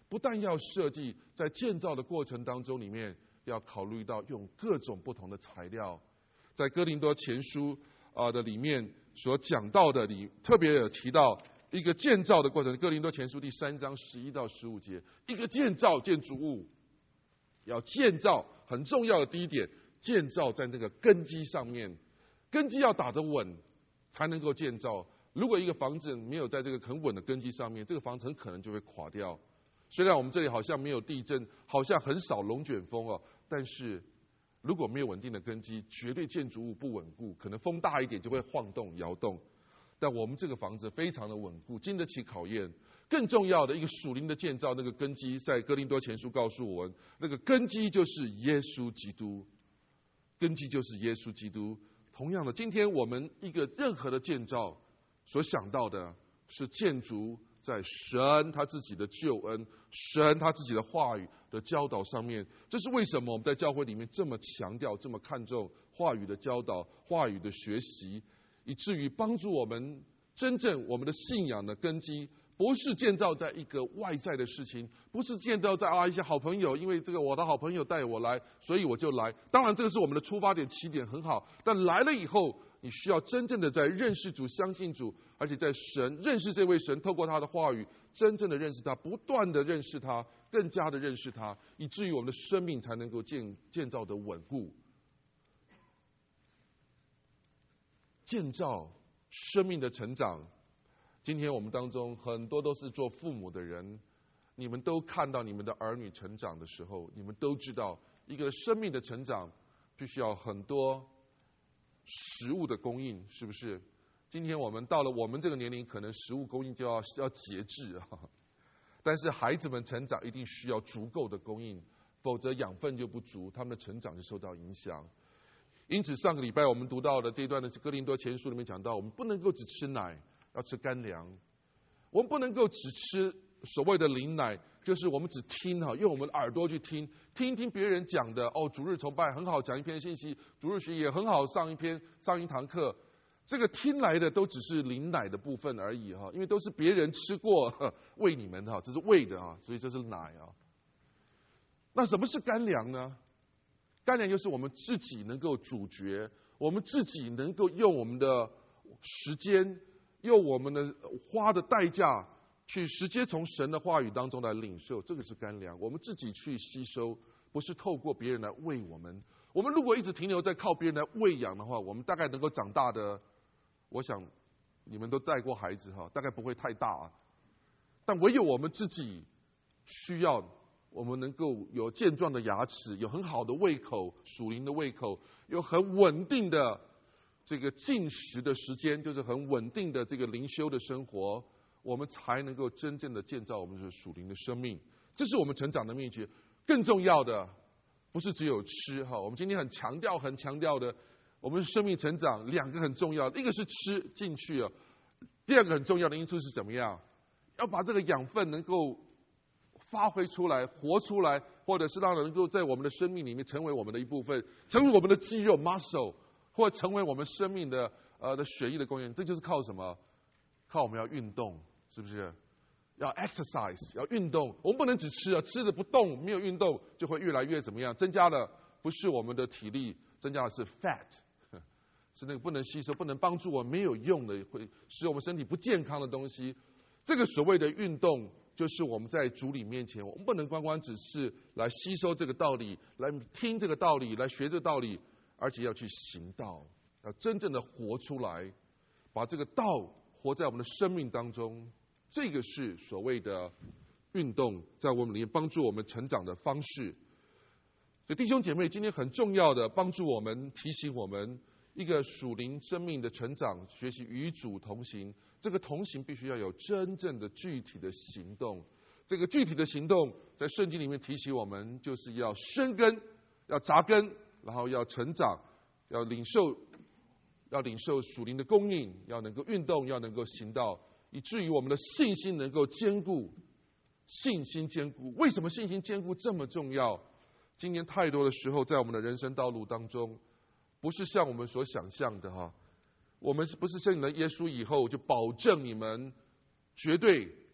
Speaker 4: 不但要设计在建造的过程当中里面，要考虑到用各种不同的材料。在哥林多前书的里面所讲到的，里特别有提到一个建造的过程。哥林多前书第3章11到15节，一个建造建筑物要建造，很重要的第一点，建造在那个根基上面，根基要打得稳，才能够建造。如果一个房子没有在这个很稳的根基上面，这个房子很可能就会垮掉。虽然我们这里好像没有地震，好像很少龙卷风哦，但是如果没有稳定的根基，绝对建筑物不稳固，可能风大一点就会晃动摇动。但我们这个房子非常的稳固，经得起考验。更重要的一个属灵的建造，那个根基在哥林多前书告诉我们，那个根基就是耶稣基督，根基就是耶稣基督。同样的，今天我们一个任何的建造所想到的是建筑在神他自己的救恩，神他自己的话语的教导上面。这是为什么我们在教会里面这么强调，这么看重话语的教导，话语的学习，以至于帮助我们真正我们的信仰的根基，不是建造在一个外在的事情，不是建造在一些好朋友，因为这个我的好朋友带我来，所以我就来。当然这个是我们的出发点起点很好，但来了以后，你需要真正的在认识主、相信主，而且在神认识这位神，透过他的话语，真正的认识他，不断的认识他，更加的认识他，以至于我们的生命才能够建造的稳固。建造生命的成长。今天我们当中很多都是做父母的人，你们都看到你们的儿女成长的时候，你们都知道一个生命的成长必须要很多食物的供应，是不是？今天我们到了我们这个年龄，可能食物供应就要节制啊。但是孩子们成长一定需要足够的供应，否则养分就不足，他们的成长就受到影响。因此上个礼拜我们读到的这一段的哥林多前书里面讲到，我们不能够只吃奶，要吃干粮。我们不能够只吃所谓的灵奶，就是我们只听用我们的耳朵去听一听别人讲的主日崇拜很好，讲一篇信息，主日学也很好，上一堂课，这个听来的都只是灵奶的部分而已因为都是别人吃过喂你们这是喂的所以这是奶那什么是干粮呢？干粮就是我们自己能够主角，我们自己能够用我们的时间，用我们的花的代价去直接从神的话语当中来领受，这个是干粮，我们自己去吸收，不是透过别人来喂我们。我们如果一直停留在靠别人来喂养的话，我们大概能够长大的，我想你们都带过孩子大概不会太大但唯有我们自己需要，我们能够有健壮的牙齿，有很好的胃口，属灵的胃口，有很稳定的这个进食的时间，就是很稳定的这个灵修的生活，我们才能够真正的建造我们的属灵的生命。这是我们成长的秘诀。更重要的不是只有吃我们今天很强调的，我们生命成长两个很重要的，一个是吃进去第二个很重要的因素是怎么样？要把这个养分能够发挥出来，活出来，或者是让能够在我们的生命里面成为我们的一部分，成为我们的肌肉 muscle， 或成为我们生命的血液的供应。这就是靠什么？靠我们要运动，是不是？要 exercise， 要运动。我们不能只吃吃的不动，没有运动就会越来越怎么样？增加了不是我们的体力，增加的是 fat， 是那个不能吸收、不能帮助我们、没有用的，会使我们身体不健康的东西。这个所谓的运动，就是我们在主理面前，我们不能光光只是来吸收这个道理，来听这个道理，来学这个道理，而且要去行道，要真正的活出来，把这个道活在我们的生命当中。这个是所谓的运动，在我们里面帮助我们成长的方式。所以弟兄姐妹，今天很重要的帮助我们、提醒我们，一个属灵生命的成长、学习与主同行。这个同行必须要有真正的具体的行动。这个具体的行动，在圣经里面提醒我们，就是要生根、要扎根，然后要成长，要领受属灵的供应，要能够运动，要能够行道，以至于我们的信心能够坚固。信心坚固，为什么信心坚固这么重要？今天太多的时候，在我们的人生道路当中，不是像我们所想象的我们不是信了耶稣以后就保证你们绝对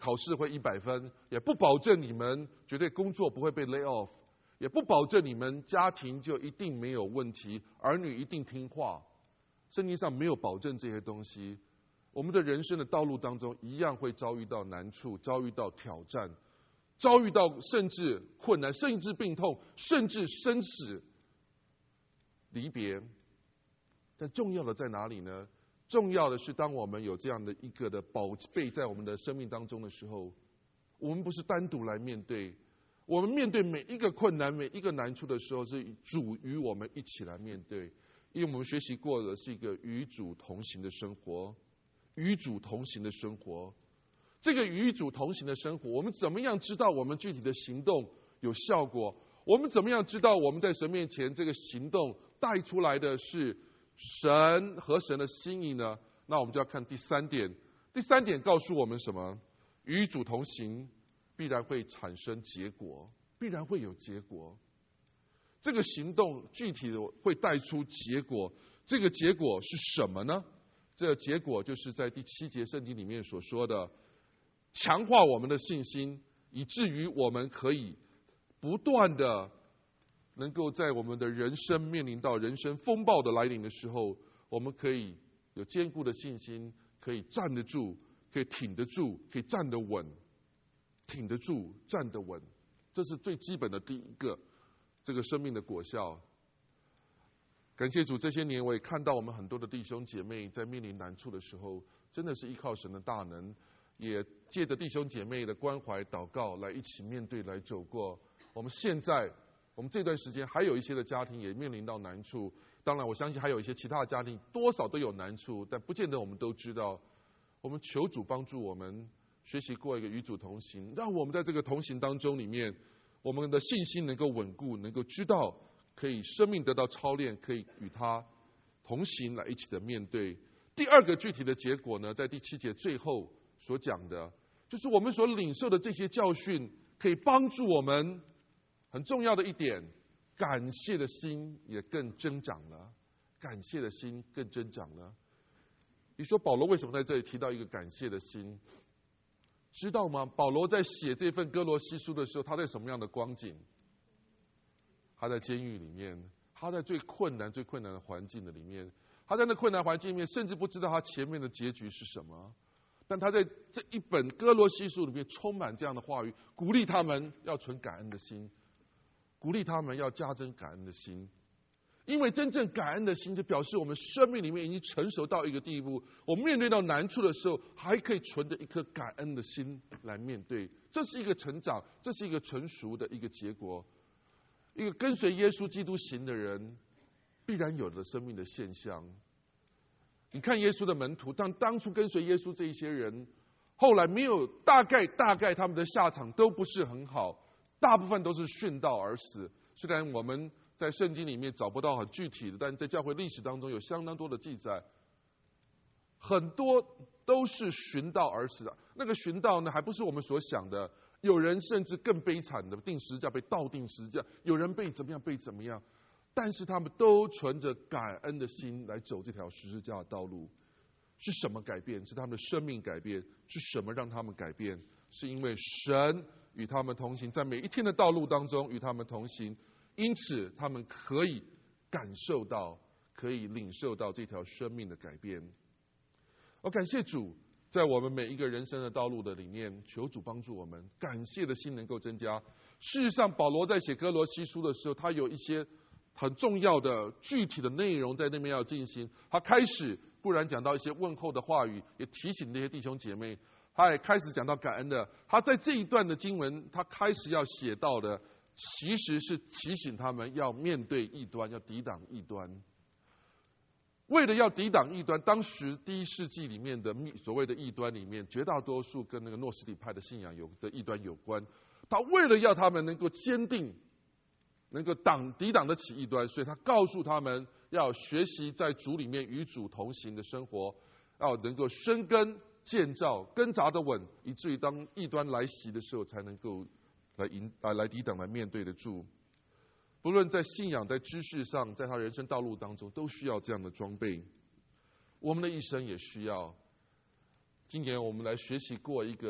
Speaker 4: 考试会100分，也不保证你们绝对工作不会被 lay off， 也不保证你们家庭就一定没有问题，儿女一定听话。圣经上没有保证这些东西。我们的人生的道路当中，一样会遭遇到难处，遭遇到挑战，遭遇到甚至困难，甚至病痛，甚至生死离别。但重要的在哪里呢？重要的是，当我们有这样的一个的宝贝在我们的生命当中的时候，我们不是单独来面对，我们面对每一个困难、每一个难处的时候，是主与我们一起来面对。因为我们学习过的是一个与主同行的生活，与主同行的生活。这个与主同行的生活，我们怎么样知道我们具体的行动有效果？我们怎么样知道我们在神面前这个行动带出来的是神和神的心意呢？那我们就要看第3点。第3点告诉我们什么？与主同行必然会产生结果，必然会有结果。这个行动具体的会带出结果，这个结果是什么呢？这个结果就是在第7节圣经里面所说的，强化我们的信心，以至于我们可以不断的能够在我们的人生面临到人生风暴的来临的时候，我们可以有坚固的信心，可以站得住，可以挺得住，可以站得稳，挺得住，站得稳，这是最基本的第一个这个生命的果效。感谢主，这些年我也看到我们很多的弟兄姐妹在面临难处的时候，真的是依靠神的大能，也借着弟兄姐妹的关怀祷告来一起面对，来走过。我们这段时间还有一些的家庭也面临到难处，当然我相信还有一些其他的家庭多少都有难处，但不见得我们都知道。我们求主帮助我们学习过一个与主同行，让我们在这个同行当中里面，我们的信心能够稳固，能够知道可以生命得到操练，可以与他同行来一起的面对。第2个具体的结果呢，在第7节最后所讲的，就是我们所领受的这些教训可以帮助我们很重要的一点，感谢的心也更增长了，感谢的心更增长了。你说保罗为什么在这里提到一个感谢的心？知道吗？保罗在写这份哥罗西书的时候，他在什么样的光景？他在监狱里面，他在最困难的环境的里面，他在那困难环境里面，甚至不知道他前面的结局是什么。但他在这一本哥罗西书里面充满这样的话语，鼓励他们要存感恩的心，鼓励他们要加增感恩的心。因为真正感恩的心，就表示我们生命里面已经成熟到一个地步，我们面对到难处的时候，还可以存着一颗感恩的心来面对。这是一个成长，这是一个成熟的一个结果。一个跟随耶稣基督行的人，必然有的生命的现象。你看耶稣的门徒，当初跟随耶稣这一些人，后来没有大概他们的下场都不是很好，大部分都是殉道而死。虽然我们在圣经里面找不到很具体的，但在教会历史当中有相当多的记载，很多都是殉道而死的。那个殉道呢，还不是我们所想的，有人甚至更悲惨的钉十字架，被倒钉十字架，有人被怎么样，但是他们都存着感恩的心来走这条十字架的道路。是什么改变？是他们的生命改变。是什么让他们改变？是因为神与他们同行，在每一天的道路当中与他们同行，因此他们可以感受到，可以领受到这条生命的改变。我感谢主，在我们每一个人生的道路的里面，求主帮助我们，感谢的心能够增加。事实上，保罗在写哥罗西书的时候，他有一些很重要的具体的内容在那边要进行。他开始固然讲到一些问候的话语，也提醒那些弟兄姐妹，他也开始讲到感恩的。他在这一段的经文，他开始要写到的，其实是提醒他们要面对异端，要抵挡异端。为了要抵挡异端，当时第1世纪里面的所谓的异端里面，绝大多数跟那个诺斯底派的信仰的异端有关。他为了要他们能够坚定，能够抵挡得起异端，所以他告诉他们要学习在主里面与主同行的生活，要能够生根建造，根扎得稳，以至于当异端来袭的时候，才能够来抵挡，来面对得住。不论在信仰、在知识上，在他人生道路当中，都需要这样的装备。我们的一生也需要。今年我们来学习过一个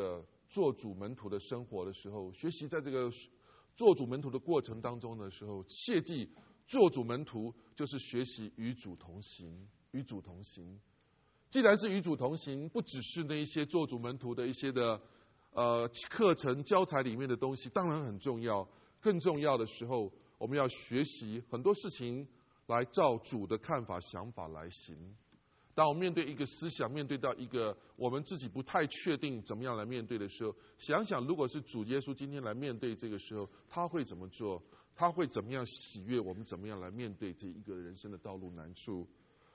Speaker 4: 做主门徒的生活的时候，学习在这个做主门徒的过程当中的时候，切记做主门徒就是学习与主同行，与主同行。既然是与主同行，不只是那一些做主门徒的一些的课程教材里面的东西，当然很重要。更重要的时候，我们要学习很多事情来照主的看法、想法来行。当我们面对一个思想，面对到一个我们自己不太确定怎么样来面对的时候，想想如果是主耶稣今天来面对这个时候，他会怎么做？他会怎么样喜悦？我们怎么样来面对这一个人生的道路难处？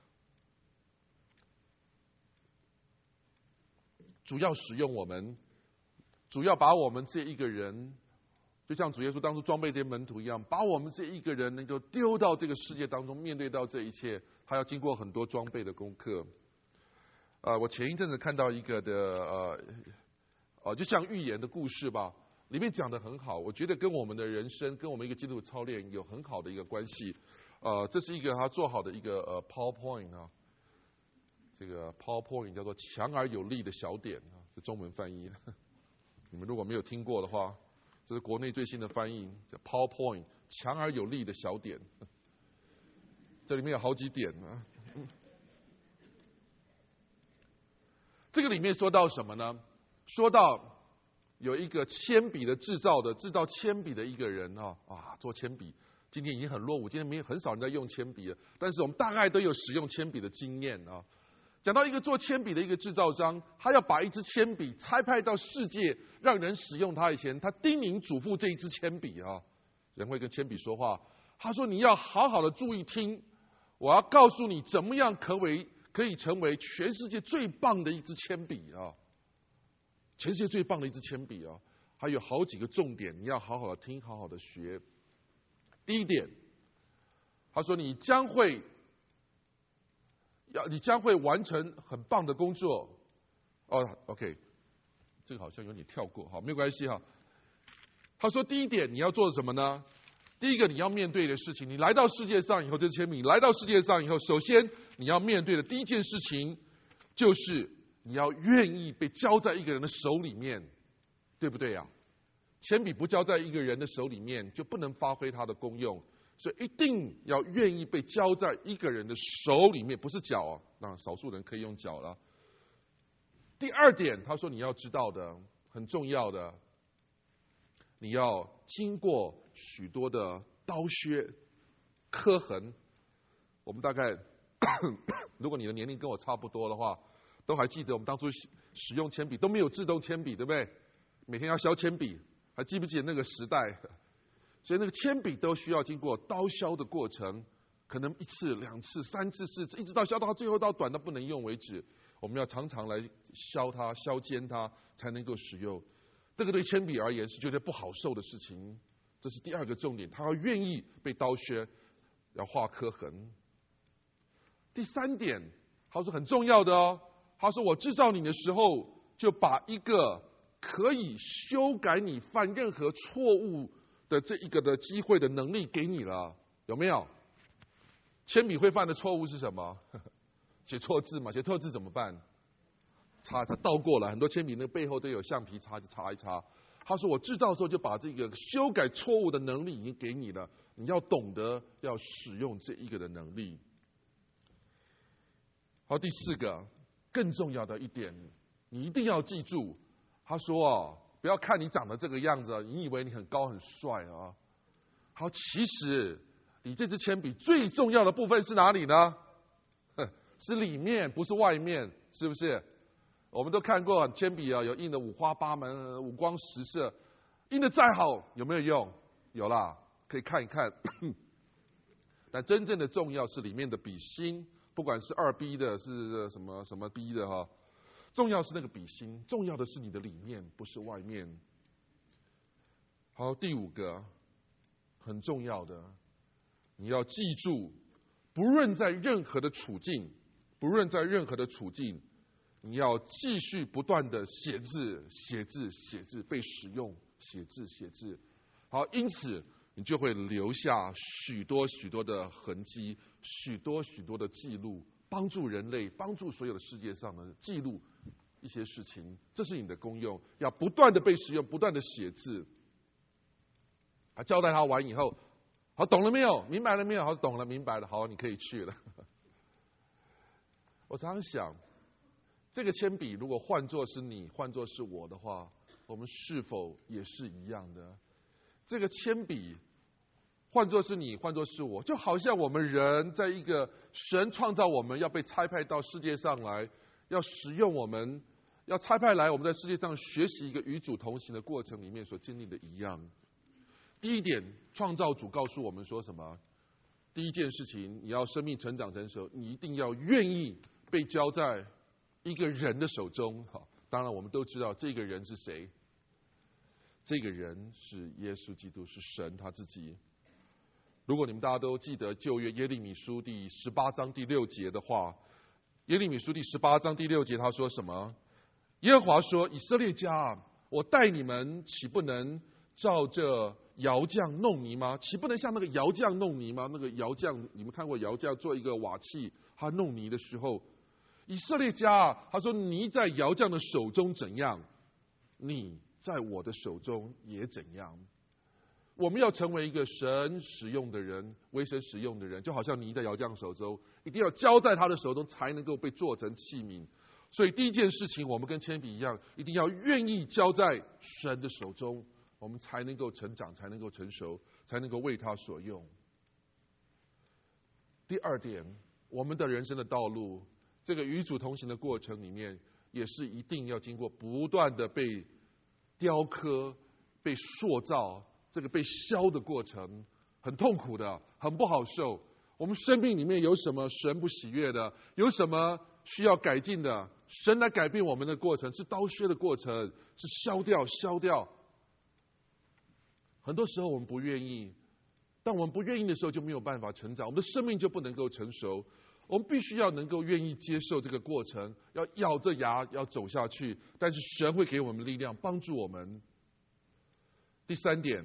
Speaker 4: 主要使用我们，主要把我们这一个人，就像主耶稣当初装备这些门徒一样，把我们这一个人能够丢到这个世界当中，面对到这一切，他要经过很多装备的功课。我前一阵子看到一个的就像寓言的故事吧，里面讲得很好，我觉得跟我们的人生，跟我们一个基督徒操练有很好的一个关系。这是一个他做好的一个PowerPoint 啊。这个 PowerPoint 叫做强而有力的小点啊，是中文翻译。你们如果没有听过的话，这是国内最新的翻译，叫 PowerPoint 强而有力的小点。这里面有好几点啊。这个里面说到什么呢？说到有一个铅笔的制造铅笔的一个人做铅笔，今天已经很落伍，今天很少人在用铅笔了，但是我们大概都有使用铅笔的经验啊。讲到一个做铅笔的一个制造商，他要把一支铅笔差派到世界让人使用它以前，他叮咛嘱咐这一支铅笔啊，人会跟铅笔说话，他说你要好好的注意听，我要告诉你怎么样可以成为全世界最棒的一支铅笔啊，全世界最棒的一支铅笔啊，还有好几个重点，你要好好的听，好好的学。第一点，他说你将会完成很棒的工作。OK， 这个好像有点跳过，好，没有关系哈。他说第一点你要做什么呢？第一个你要面对的事情，你来到世界上以后，这是铅笔，你来到世界上以后，首先你要面对的第一件事情，就是你要愿意被交在一个人的手里面，对不对呀？铅笔不交在一个人的手里面，就不能发挥它的功用。所以一定要愿意被交在一个人的手里面，不是脚啊，那少数人可以用脚了。第二点，他说你要知道的很重要的，你要经过许多的刀削、刻痕。我们大概，如果你的年龄跟我差不多的话，都还记得我们当初使用铅笔都没有自动铅笔，对不对？每天要削铅笔，还记不记得那个时代？所以那个铅笔都需要经过刀削的过程，可能1次、2次、3次、4次，一直到削到最后到短到不能用为止。我们要常常来削它、削尖它，才能够使用。这个对铅笔而言是绝对不好受的事情。这是第二个重点，他要愿意被刀削，要画刻痕。第三点，他说很重要的哦，他说我制造你的时候，就把一个可以修改你犯任何错误的这一个的机会的能力给你了，有没有？铅笔会犯的错误是什么？写错字嘛，写错字怎么办？擦，它倒过来，很多铅笔那个背后都有橡皮擦，就擦一擦。他说我制造的时候就把这个修改错误的能力已经给你了，你要懂得要使用这一个的能力。好，第四个更重要的一点，你一定要记住，他说不要看你长得这个样子，你以为你很高很帅啊。好，其实你这支铅笔最重要的部分是哪里呢？是里面，不是外面，是不是？我们都看过铅笔有印的五花八门、五光十色，印的再好有没有用？有啦，可以看一看。但真正的重要是里面的笔芯，不管是2B 的，是什么什么 B 的哈。重要是那个笔芯，重要的是你的里面，不是外面。好，第5个很重要的，你要记住，不论在任何的处境，你要继续不断的写字，被使用，写字。好，因此你就会留下许多的痕迹，许多的记录，帮助人类，帮助所有的世界上的记录一些事情，这是你的功用，要不断的被使用，不断的写字。交代他完以后，好，懂了没有？明白了没有？好，懂了，明白了，好，你可以去了。我常常想，这个铅笔如果换作是你，换作是我的话，我们是否也是一样的？这个铅笔换作是你，换作是我，就好像我们人在一个神创造我们要被差派到世界上来，要使用我们，要差派来我们在世界上学习一个与主同行的过程里面所经历的一样。第一点，创造主告诉我们说什么？第一件事情，你要生命成长成熟，你一定要愿意被交在一个人的手中。好，当然我们都知道这个人是谁，这个人是耶稣基督，是神他自己。如果你们大家都记得旧约耶利米书第18章第6节的话，耶利米书第18章第6节他说什么？耶和华说：以色列家，我待你们岂不能照这窑匠弄泥吗？岂不能像那个窑匠弄泥吗？那个窑匠，你们看过窑匠做一个瓦器，他弄泥的时候，以色列家，他说泥在窑匠的手中怎样，你在我的手中也怎样。我们要成为一个神使用的人，为神使用的人，就好像泥在窑匠手中，一定要交在他的手中，才能够被做成器皿。所以第一件事情，我们跟铅笔一样，一定要愿意交在神的手中，我们才能够成长，才能够成熟，才能够为他所用。第二点，我们的人生的道路，这个与主同行的过程里面，也是一定要经过不断的被雕刻、被塑造，这个被削的过程，很痛苦的，很不好受。我们生命里面有什么神不喜悦的，有什么需要改进的，神来改变我们的过程，是刀削的过程，是削掉。很多时候我们不愿意，当我们不愿意的时候，就没有办法成长，我们的生命就不能够成熟。我们必须要能够愿意接受这个过程，要咬着牙要走下去，但是神会给我们力量，帮助我们。第三点，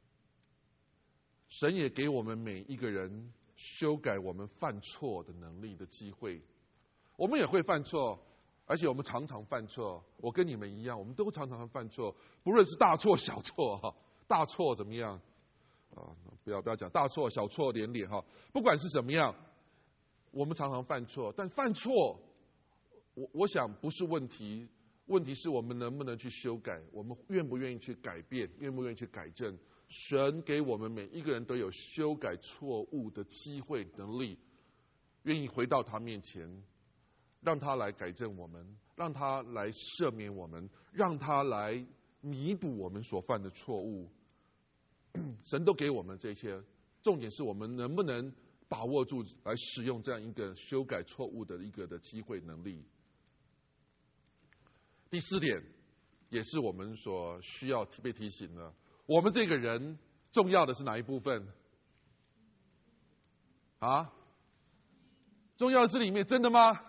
Speaker 4: 神也给我们每一个人修改我们犯错的能力的机会。我们也会犯错，而且我们常常犯错。我跟你们一样，我们都常常犯错，不论是大错小错哈。大错怎么样？不要讲大错小错连连哈。不管是怎么样，我们常常犯错，但犯错，我想不是问题，问题是我们能不能去修改，我们愿不愿意去改变，愿不愿意去改正。神给我们每一个人都有修改错误的机会能力，愿意回到他面前，让他来改正我们，让他来赦免我们，让他来弥补我们所犯的错误。神都给我们这些，重点是我们能不能把握住来使用这样一个修改错误的一个的机会能力。第四点，也是我们所需要被提醒的，我们这个人重要的是哪一部分？重要的是里面，真的吗？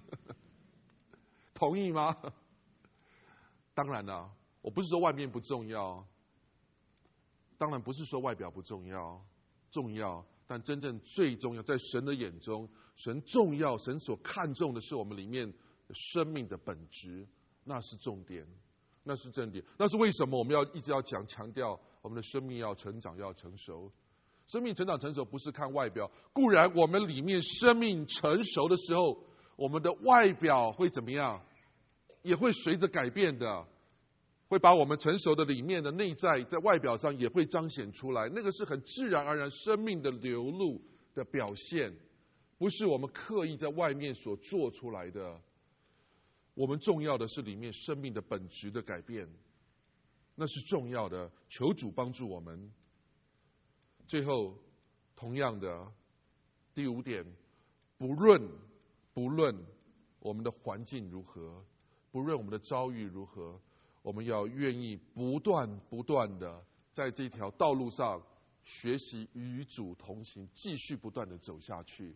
Speaker 4: 同意吗？当然了，我不是说外面不重要，当然不是说外表不重要，重要，但真正最重要，在神的眼中，神重要，神所看重的是我们里面生命的本质，那是重点，那是正点，那是为什么我们要一直要强调我们的生命要成长，要成熟。生命成长成熟不是看外表，固然我们里面生命成熟的时候，我们的外表会怎么样？也会随着改变的，会把我们成熟的里面的内在在外表上也会彰显出来，那个是很自然而然生命的流露的表现，不是我们刻意在外面所做出来的。我们重要的是里面生命的本质的改变，那是重要的，求主帮助我们。最后，同样的第五点，不论我们的环境如何，不论我们的遭遇如何，我们要愿意不断的在这条道路上学习与主同行，继续不断的走下去，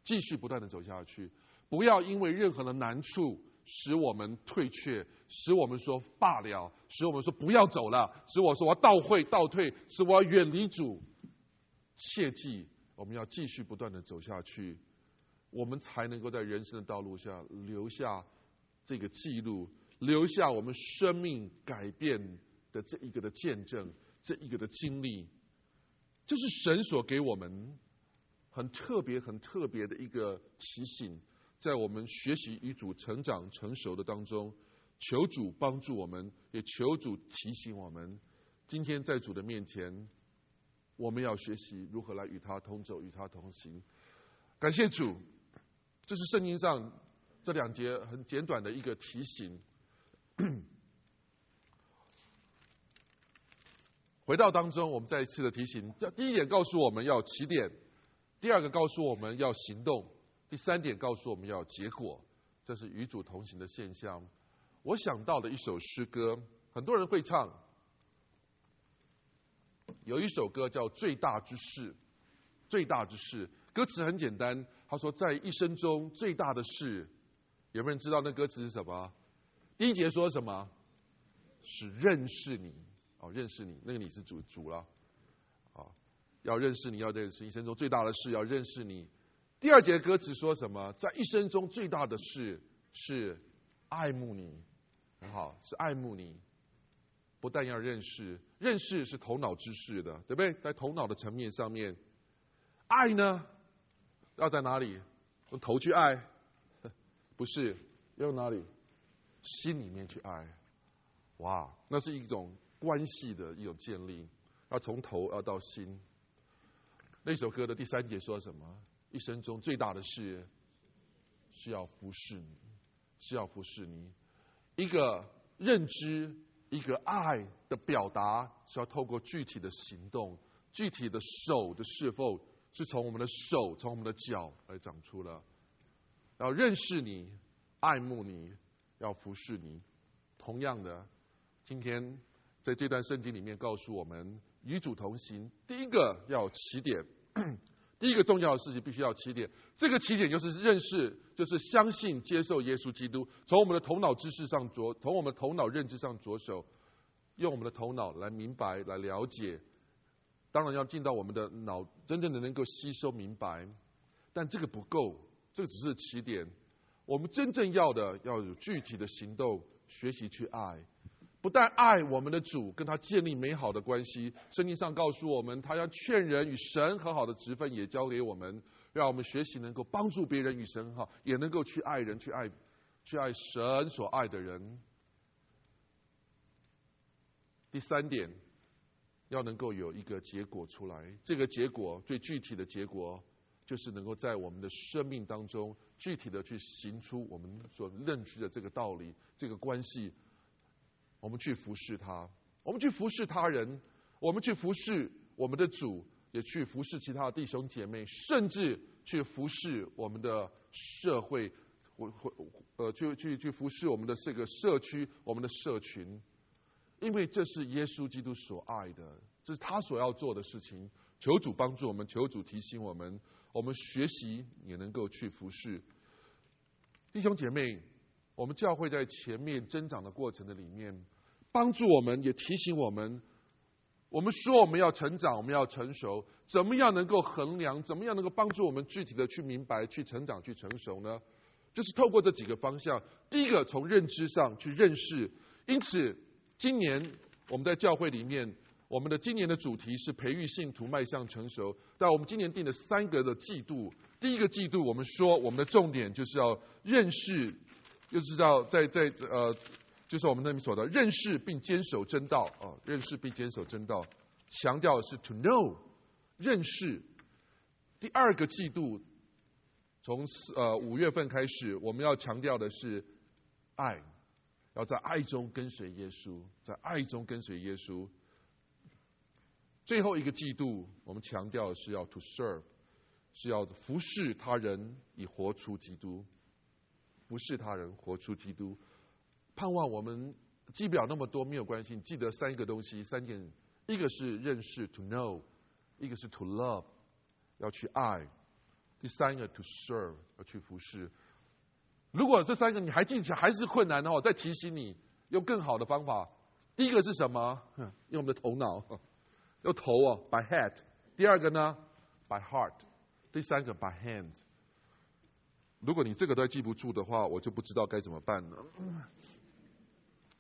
Speaker 4: 不要因为任何的难处使我们退却，使我们说罢了，使我们说不要走了，使我说我要倒退，使我要远离主。切记，我们要继续不断的走下去，我们才能够在人生的道路下留下这个记录， 留下我们生命改变的这一个的见证，这一个的经历，这是神所给我们很特别的一个提醒，在我们学习与主成长成熟的当中，求主帮助我们，也求主提醒我们，今天在主的面前，我们要学习如何来与他同走，与他同行。感谢主，这是圣经上这2节很简短的一个提醒。回到当中，我们再一次的提醒，第一点告诉我们要起点，第2个告诉我们要行动，第3点告诉我们要结果，这是与主同行的现象。我想到的一首诗歌，很多人会唱，有一首歌叫《最大之事》，最大之事，歌词很简单，他说在一生中最大的事，有没有人知道那歌词是什么？第1节说什么？是认识你。认识你，那个你是主了。要认识你，要认识一生中最大的事，要认识你。第2节歌词说什么？在一生中最大的事是爱慕你，很好，是爱慕你。不但要认识，认识是头脑之事的，对不对？在头脑的层面上面，爱呢，要在哪里？用头去爱？不是，要用哪里？心里面去爱。哇，那是一种关系的一种建立，要从头要到心。那首歌的第3节说什么？一生中最大的事是要服侍你，是要服侍你。一个认知，一个爱的表达，是要透过具体的行动，具体的手的侍奉，是从我们的手，从我们的脚来长出了。要认识你，爱慕你，要服侍你。同样的，今天在这段圣经里面告诉我们，与主同行，第一个要有起点，第一个重要的事情必须要起点。这个起点就是认识，就是相信、接受耶稣基督，从我们的头脑知识上从我们的头脑认知上着手，用我们的头脑来明白、来了解。当然要进到我们的脑，真正的能够吸收明白，但这个不够，这个只是起点。我们真正要的，要有具体的行动，学习去爱。不但爱我们的主，跟他建立美好的关系。圣经上告诉我们，他要劝人与神和好的职分也交给我们，让我们学习能够帮助别人与神和好，也能够去爱人，去爱神所爱的人。第3点，要能够有一个结果出来。这个结果，最具体的结果，就是能够在我们的生命当中，具体的去行出我们所认知的这个道理，这个关系。我们去服侍他，我们去服侍他人，我们去服侍我们的主，也去服侍其他的弟兄姐妹，甚至去服侍我们的社会，去服侍我们的这个社区，我们的社群，因为这是耶稣基督所爱的，这是他所要做的事情。求主帮助我们，求主提醒我们，我们学习也能够去服侍弟兄姐妹。我们教会在前面增长的过程的里面，帮助我们，也提醒我们。我们说我们要成长，我们要成熟，怎么样能够衡量？怎么样能够帮助我们具体的去明白、去成长、去成熟呢？就是透过这几个方向。第一个，从认知上去认识。因此，今年我们在教会里面，我们的今年的主题是培育信徒迈向成熟。但我们今年定了3个的季度。第一个季度，我们说我们的重点就是要认识。就是要就是我们那边说的认识并坚守真道啊，认识并坚守真道，强调的是 to know 认识。第2个季度，从5月份开始，我们要强调的是爱，要在爱中跟随耶稣，在爱中跟随耶稣。最后一个季度，我们强调的是要 to serve， 是要服侍他人，以活出基督。服侍他人，活出基督。盼望我们记不了那么多没有关系，记得3个东西，3件，一个是认识 to know， 一个是 to love， 要去爱，第3个 to serve， 要去服侍。如果这3个你还记起来还是困难的话，我再提醒你，用更好的方法。第一个是什么？用我们的头脑，用头by head。第2个呢 by heart。第3个 by hand。如果你这个都记不住的话，我就不知道该怎么办了。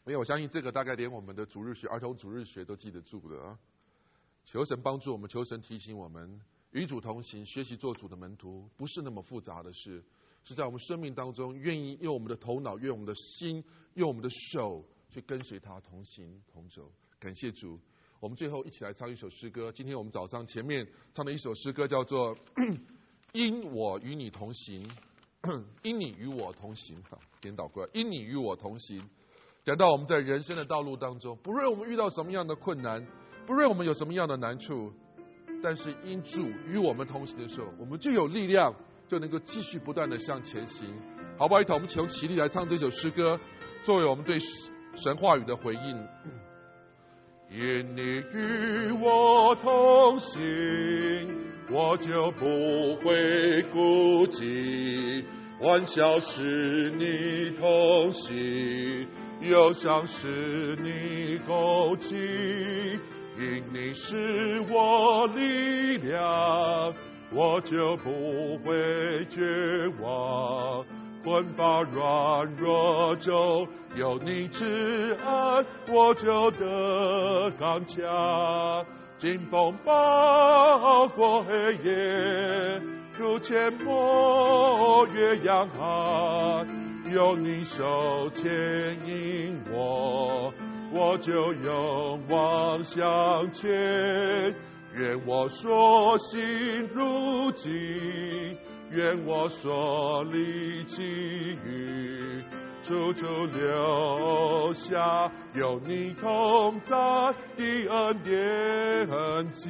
Speaker 4: 因为我相信这个大概连我们的主日学、儿童主日学都记得住的啊。求神帮助我们，求神提醒我们，与主同行，学习做主的门徒，不是那么复杂的事，是在我们生命当中，愿意用我们的头脑，用我们的心，用我们的手去跟随他同行同走。感谢主。我们最后一起来唱一首诗歌。今天我们早上前面唱的一首诗歌叫做因我与你同行，因你与我同行。颠倒过来，因你与我同行。讲到我们在人生的道路当中，不论我们遇到什么样的困难，不论我们有什么样的难处，但是因主与我们同行的时候，我们就有力量，就能够继续不断的向前行。好不好？一同我们请用起立来唱这首诗歌，作为我们对神话语的回应。因你与我同行，我就不会孤寂。欢笑是你同行，忧伤是你共济。因你是我力量，我就不会绝望。困乏软弱中有你之安，我就得刚强。经风暴过黑夜，如阡陌越洋海，有你手牵引我，我就勇往向前。愿我所行如径，愿我所立给予，处处留下有你同在的恩典痕迹。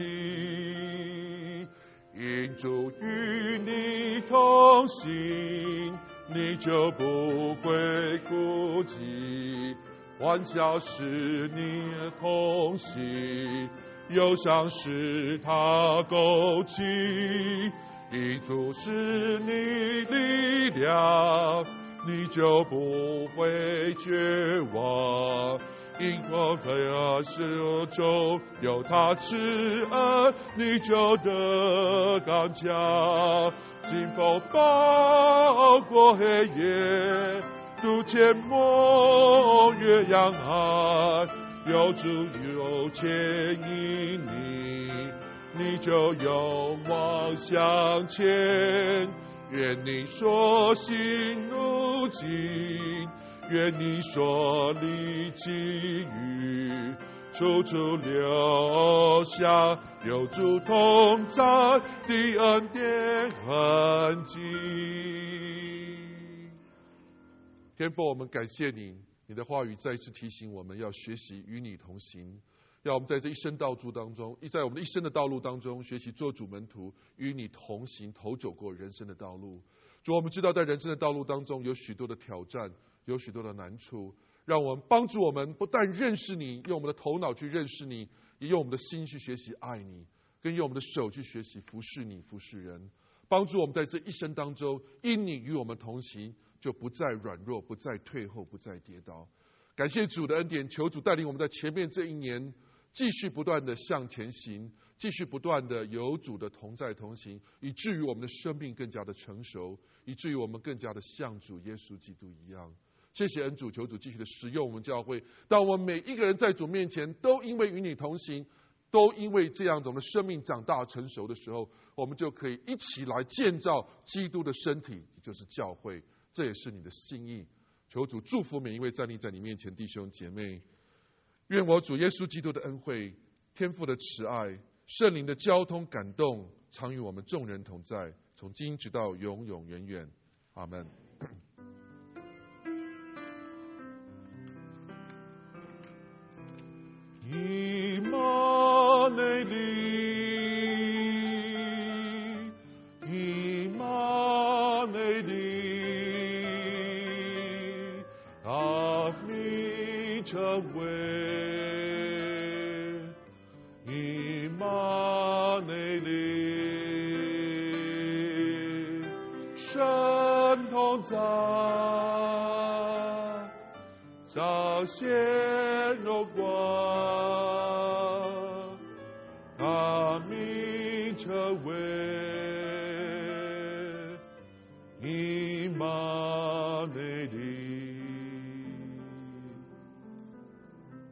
Speaker 4: 因主与你同行，你就不会孤寂。欢笑是你同行，忧伤是他共济。因主是你力量，你就不会绝望。因风和世中有他之恩，你就得刚强。经风暴过黑夜，如阡陌越洋海，有主有牵引你，你就勇往向前。愿你所行如径，愿你所立给予，处处留下有主同在的恩典痕迹。天父，我们感谢你，你的话语再一次提醒我们要学习与你同行，要我们在这一生道路当中，在我们的一生的道路当中，学习做主门徒，与你同行，头走过人生的道路。主，我们知道在人生的道路当中有许多的挑战，有许多的难处，让我们帮助我们不但认识你，用我们的头脑去认识你，也用我们的心去学习爱你，更用我们的手去学习服侍你，服侍人。帮助我们在这一生当中，因你与我们同行，就不再软弱，不再退后，不再跌倒。感谢主的恩典，求主带领我们在前面这一年继续不断的向前行，继续不断的有主的同在同行，以至于我们的生命更加的成熟，以至于我们更加的像主耶稣基督一样。谢谢恩主，求主继续的使用我们教会，当我们每一个人在主面前都因为与你同行，都因为这样子我们的生命长大成熟的时候，我们就可以一起来建造基督的身体，也就是教会。这也是你的心意。求主祝福每一位站立在你面前弟兄姐妹。愿我主耶稣基督的恩惠、天父的慈爱、圣灵的交通感动，常与我们众人同在，从今直到永永远远。阿们。以马内利，以马内利，阿弥成为以马内利，神同在，彰显荣光。